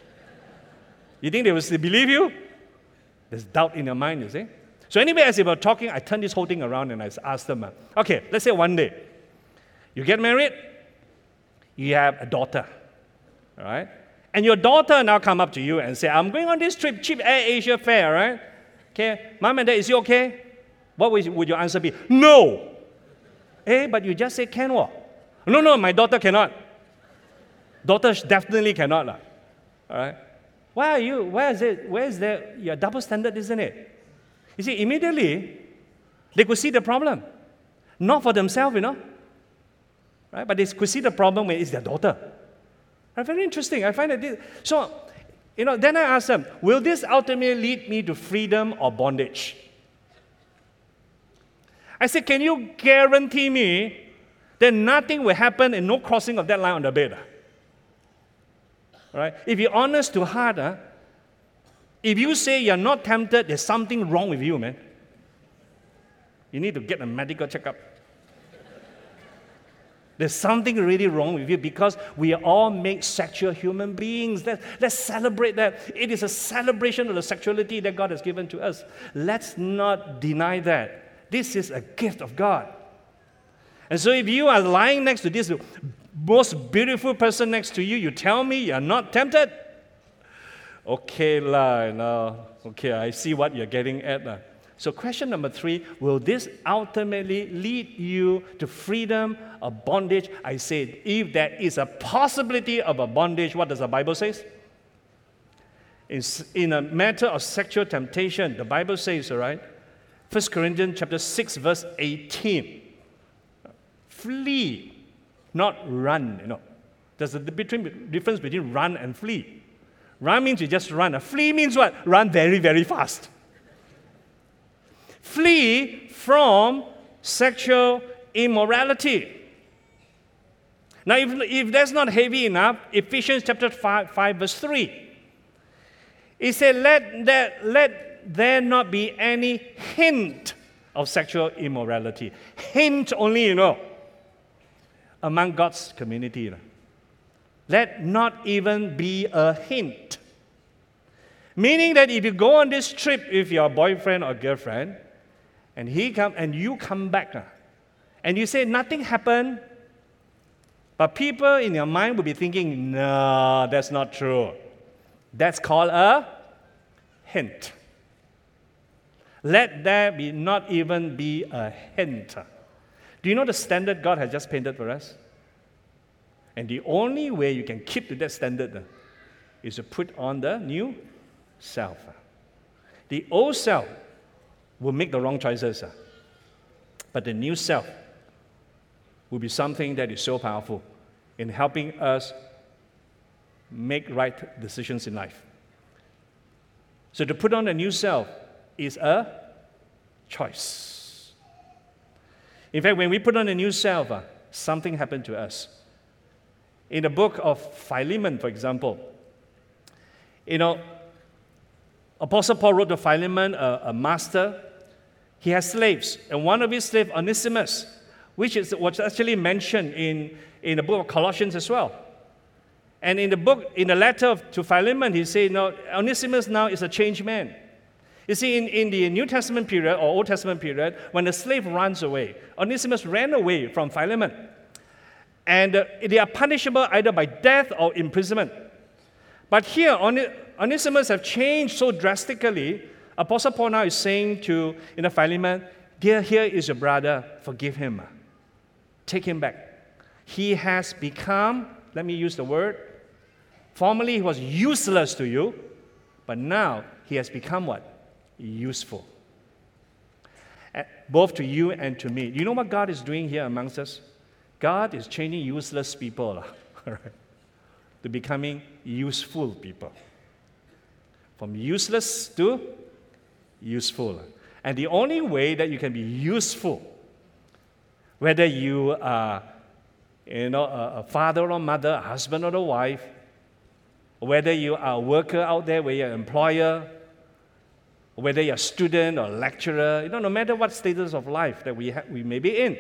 You think they will still believe you? There's doubt in your mind, you see. So anyway, as they were talking, I turned this whole thing around and I asked them, okay, let's say one day, you get married, you have a daughter, all right? And your daughter now come up to you and say, I'm going on this trip, cheap Air Asia fare, right? Okay, Mom and Dad, is it okay? What would your answer be? No. But you just said can what? No, my daughter cannot. Daughter definitely cannot. All right? Where is there? Your double standard, isn't it? You see, immediately, they could see the problem. Not for themselves, right? But they could see the problem when it's their daughter. Right? Very interesting. I find that so, then I ask them, will this ultimately lead me to freedom or bondage? I said, can you guarantee me that nothing will happen and no crossing of that line on the bed? All right? If you're honest to heart, if you say you're not tempted, there's something wrong with you, man. You need to get a medical checkup. There's something really wrong with you because we are all made sexual human beings. Let's celebrate that. It is a celebration of the sexuality that God has given to us. Let's not deny that. This is a gift of God. And so if you are lying next to this most beautiful person next to you, you tell me you're not tempted? Okay, okay, I see what you're getting at. So question number 3, will this ultimately lead you to freedom or bondage? I said, if there is a possibility of a bondage, what does the Bible say? In a matter of sexual temptation, the Bible says, all right, 1 Corinthians chapter 6, verse 18. Flee, not run, There's a difference between run and flee. Run means you just run. Flee means what? Run very, very fast. Flee from sexual immorality. Now, if that's not heavy enough, Ephesians chapter 5 verse 3. It said, let there not be any hint of sexual immorality. Hint only, among God's community. Let not even be a hint. Meaning that if you go on this trip with your boyfriend or girlfriend, and you come back, and you say nothing happened, but people in your mind will be thinking, no, that's not true. That's called a hint. Let there not even be a hint. Do you know the standard God has just painted for us? And the only way you can keep to that standard is to put on the new self. The old self will make the wrong choices, but the new self will be something that is so powerful in helping us make right decisions in life. So to put on a new self is a choice. In fact, when we put on a new self, something happened to us. In the book of Philemon, for example, Apostle Paul wrote to Philemon, a master, he has slaves, and one of his slaves, Onesimus, was actually mentioned in the book of Colossians as well. And in the letter to Philemon, he said, no, Onesimus now is a changed man. You see, in the New Testament period or Old Testament period, when the slave runs away, Onesimus ran away from Philemon. And they are punishable either by death or imprisonment. But here, Onesimus have changed so drastically. Apostle Paul now is saying to Philemon, dear, here is your brother, forgive him. Take him back. He has become, let me use the word, formerly he was useless to you, but now he has become what? Useful. Both to you and to me. You know what God is doing here amongst us? God is changing useless people to becoming useful people. From useless to useful. And the only way that you can be useful, whether you are a father or mother, a husband or a wife, whether you are a worker out there, whether you're an employer, whether you're a student or a lecturer, no matter what status of life that we may be in.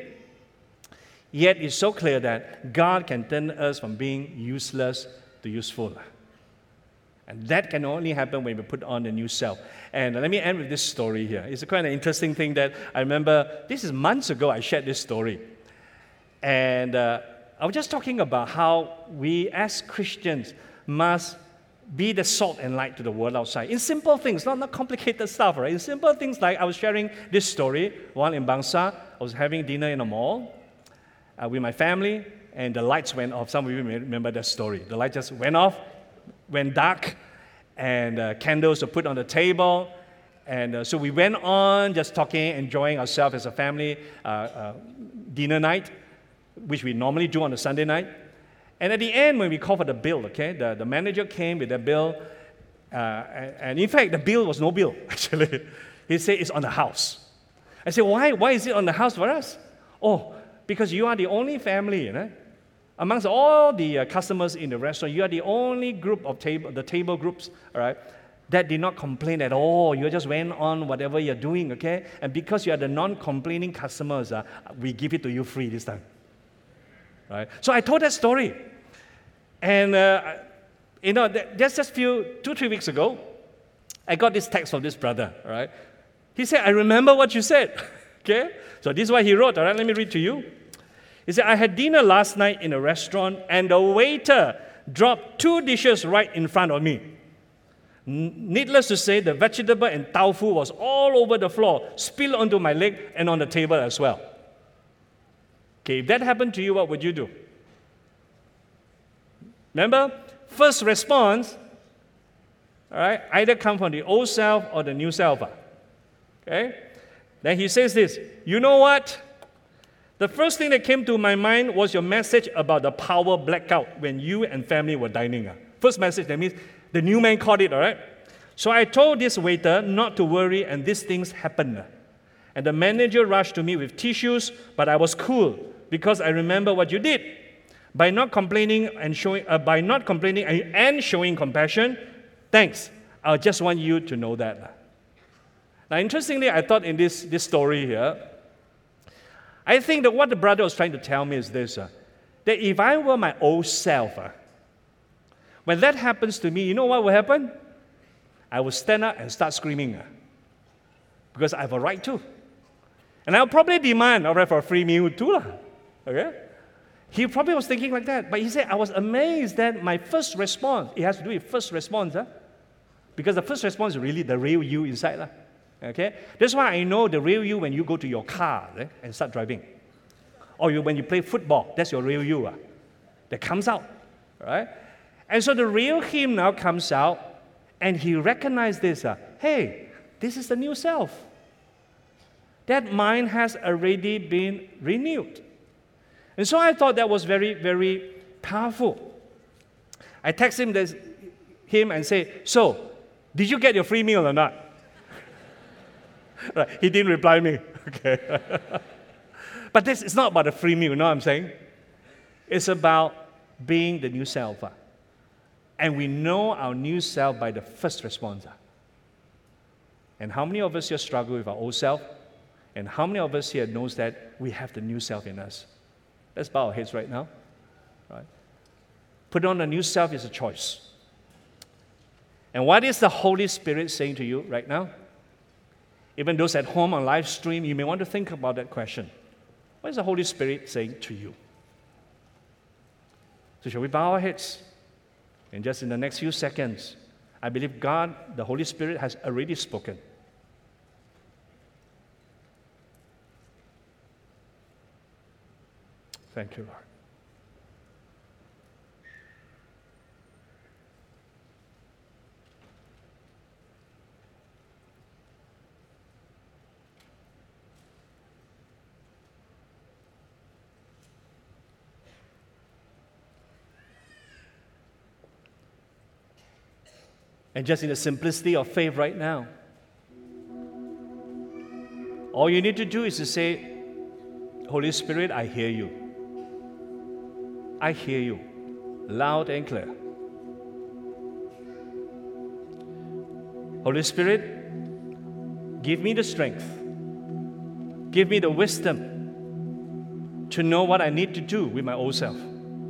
Yet it's so clear that God can turn us from being useless to useful. And that can only happen when we put on the new self. And let me end with this story here. It's a kind of interesting thing that I remember, this is months ago I shared this story. And I was just talking about how we as Christians must be the salt and light to the world outside. In simple things, not complicated stuff, right? In simple things like I was sharing this story while in Bangsa. I was having dinner in a mall with my family, and the lights went off. Some of you may remember that story. The light just went off, went dark, and candles were put on the table. And so we went on just talking, enjoying ourselves as a family dinner night, which we normally do on a Sunday night. And at the end, when we called for the bill, the manager came with the bill. And in fact, the bill was no bill, actually. He said, it's on the house. I said, why? Why is it on the house for us? Oh, because you are the only family, amongst all the customers in the restaurant, you are the only group of the table groups, all right, that did not complain at all. You just went on whatever you're doing, okay? And because you are the non-complaining customers, we give it to you free this time. Right? So I told that story. And, that's just 2-3 weeks ago, I got this text from this brother, all right? He said, I remember what you said, okay? So this is what he wrote, all right? Let me read to you. He said, I had dinner last night in a restaurant, and the waiter dropped 2 dishes right in front of me. Needless to say, the vegetable and tofu was all over the floor, spilled onto my leg and on the table as well. Okay, if that happened to you, what would you do? Remember, first response, all right, either come from the old self or the new self. Okay? Then he says this, you know what? The first thing that came to my mind was your message about the power blackout when you and family were dining. First message, that means the new man caught it, all right? So I told this waiter not to worry, and these things happened. And the manager rushed to me with tissues, but I was cool because I remember what you did. By not complaining and showing compassion, thanks. I just want you to know that. Now, interestingly, I thought in this story here, I think that what the brother was trying to tell me is this, that if I were my old self, when that happens to me, you know what will happen? I will stand up and start screaming because I have a right to. And I'll probably demand, all right, for a free meal too. Okay? He probably was thinking like that. But he said, I was amazed that my first response, it has to do with first response, because the first response is really the real you inside. Okay? That's why I know the real you when you go to your car and start driving. Or when you play football, that's your real you that comes out. Right? And so the real him now comes out, and he recognized this. Hey, this is the new self. That mind has already been renewed. And so I thought that was very, very powerful. I texted him and say, so, did you get your free meal or not? Right, he didn't reply me. Okay. But this is not about the free meal, you know what I'm saying? It's about being the new self. And we know our new self by the first response. And how many of us here struggle with our old self? And how many of us here knows that we have the new self in us? Let's bow our heads right now. Right? Put on a new self is a choice. And what is the Holy Spirit saying to you right now? Even those at home on live stream, you may want to think about that question. What is the Holy Spirit saying to you? So shall we bow our heads? And just in the next few seconds, I believe God, the Holy Spirit, has already spoken. Thank you, Lord. And just in the simplicity of faith right now, all you need to do is to say, Holy Spirit, I hear you. I hear you, loud and clear. Holy Spirit, give me the strength, give me the wisdom to know what I need to do with my old self,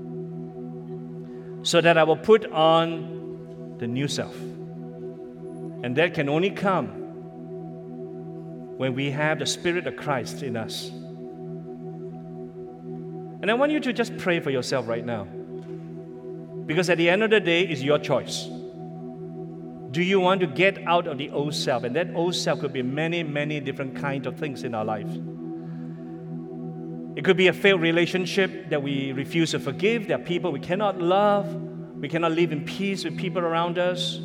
so that I will put on the new self. And that can only come when we have the Spirit of Christ in us. And I want you to just pray for yourself right now. Because at the end of the day, it's your choice. Do you want to get out of the old self? And that old self could be many, many different kinds of things in our life. It could be a failed relationship that we refuse to forgive. There are people we cannot love. We cannot live in peace with people around us.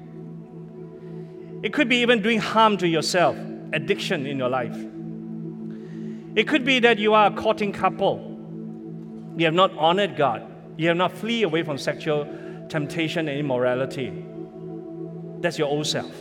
It could be even doing harm to yourself, addiction in your life. It could be that you are a courting couple. You have not honored God. You have not flee away from sexual temptation and immorality. That's your old self.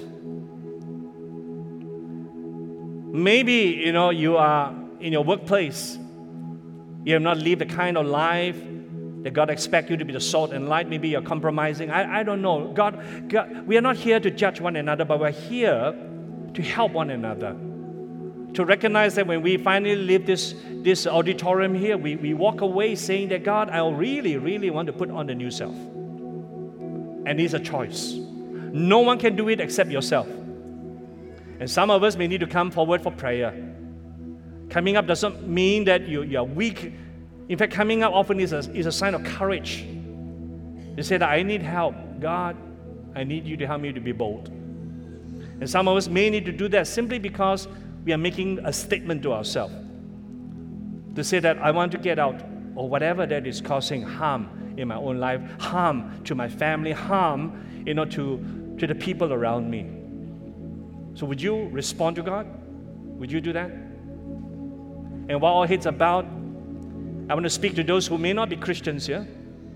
Maybe, you are in your workplace. You have not lived the kind of life that God expects you to be the salt and light. Maybe you're compromising. I don't know. God, we are not here to judge one another, but we're here to help one another. To recognize that when we finally leave this auditorium here, we walk away saying that, God, I really, really want to put on the new self. And it's a choice. No one can do it except yourself. And some of us may need to come forward for prayer. Coming up doesn't mean that you are weak. In fact, coming up often is a sign of courage. You say that I need help. God, I need you to help me to be bold. And some of us may need to do that simply because we are making a statement to ourselves. To say that I want to get out, or whatever that is causing harm in my own life, harm to my family, harm, to the people around me. So would you respond to God? Would you do that? And while our heads are bowed, I want to speak to those who may not be Christians here.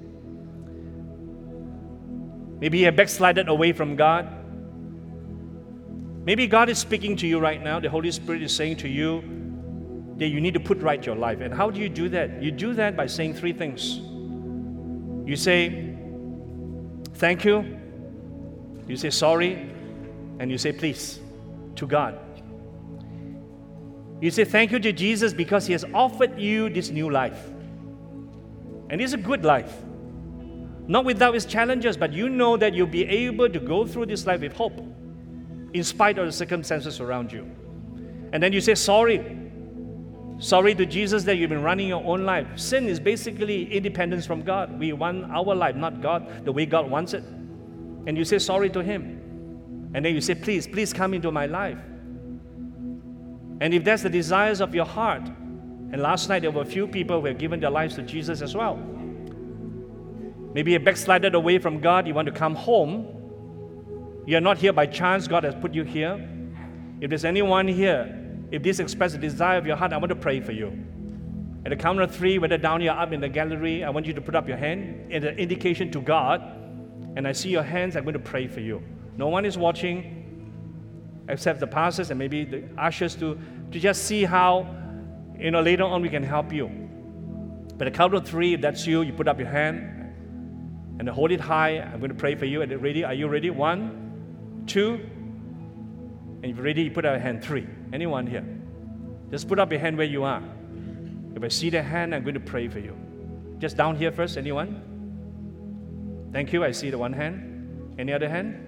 Maybe you have backslided away from God. Maybe God is speaking to you right now. The Holy Spirit is saying to you that you need to put right your life. And how do you do that? You do that by saying three things. You say, thank you. You say sorry. And you say please to God. You say thank you to Jesus because He has offered you this new life. And it's a good life. Not without its challenges, but you know that you'll be able to go through this life with hope in spite of the circumstances around you. And then you say sorry. Sorry to Jesus that you've been running your own life. Sin is basically independence from God. We want our life, not God, the way God wants it. And you say sorry to Him. And then you say, please come into my life. And if that's the desires of your heart, and last night there were a few people who have given their lives to Jesus as well. Maybe you backslided away from God, you want to come home. You're not here by chance, God has put you here. If there's anyone here, if this expresses the desire of your heart, I want to pray for you. At the count of 3, whether down here or up in the gallery, I want you to put up your hand in an indication to God. And I see your hands, I'm going to pray for you. No one is watching except the pastors and maybe the ushers to just see how, later on we can help you. But at the count of 3, if that's you, you put up your hand and hold it high. I'm going to pray for you. Are you ready? 1, 2, and if you're ready, you put out your hand. 3. Anyone here? Just put up your hand where you are. If I see the hand, I'm going to pray for you. Just down here first, anyone? Thank you, I see the one hand. Any other hand?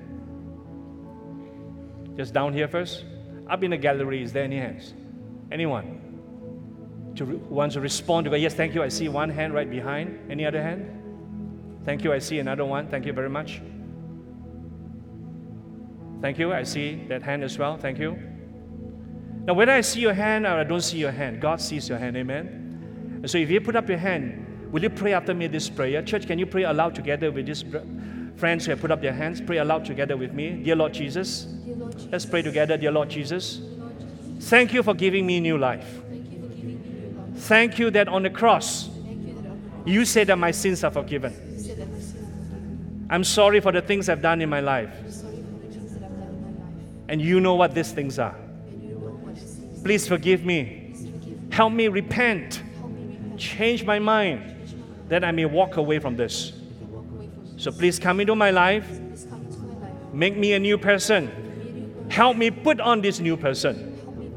Just down here first. Up in the gallery, is there any hands? Anyone? Who wants to respond to God? Yes, thank you, I see one hand right behind. Any other hand? Thank you, I see another one. Thank you very much. Thank you, I see that hand as well. Thank you. Now, whether I see your hand or I don't see your hand, God sees your hand, amen? And so if you put up your hand, will you pray after me this prayer? Church, can you pray aloud together with these friends who have put up their hands? Pray aloud together with me. Dear Lord Jesus, let's pray together. Dear Lord Jesus, thank you for giving me new life. Thank you that on the cross, you said that my sins are forgiven. I'm sorry for the things I've done in my life. And you know what these things are. Please forgive me. Help me repent. Change my mind that I may walk away from this. So please come into my life. Make me a new person. Help me put on this new person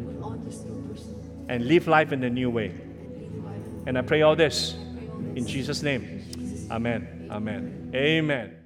and live life in a new way. And I pray all this in Jesus' name. Amen. Amen. Amen.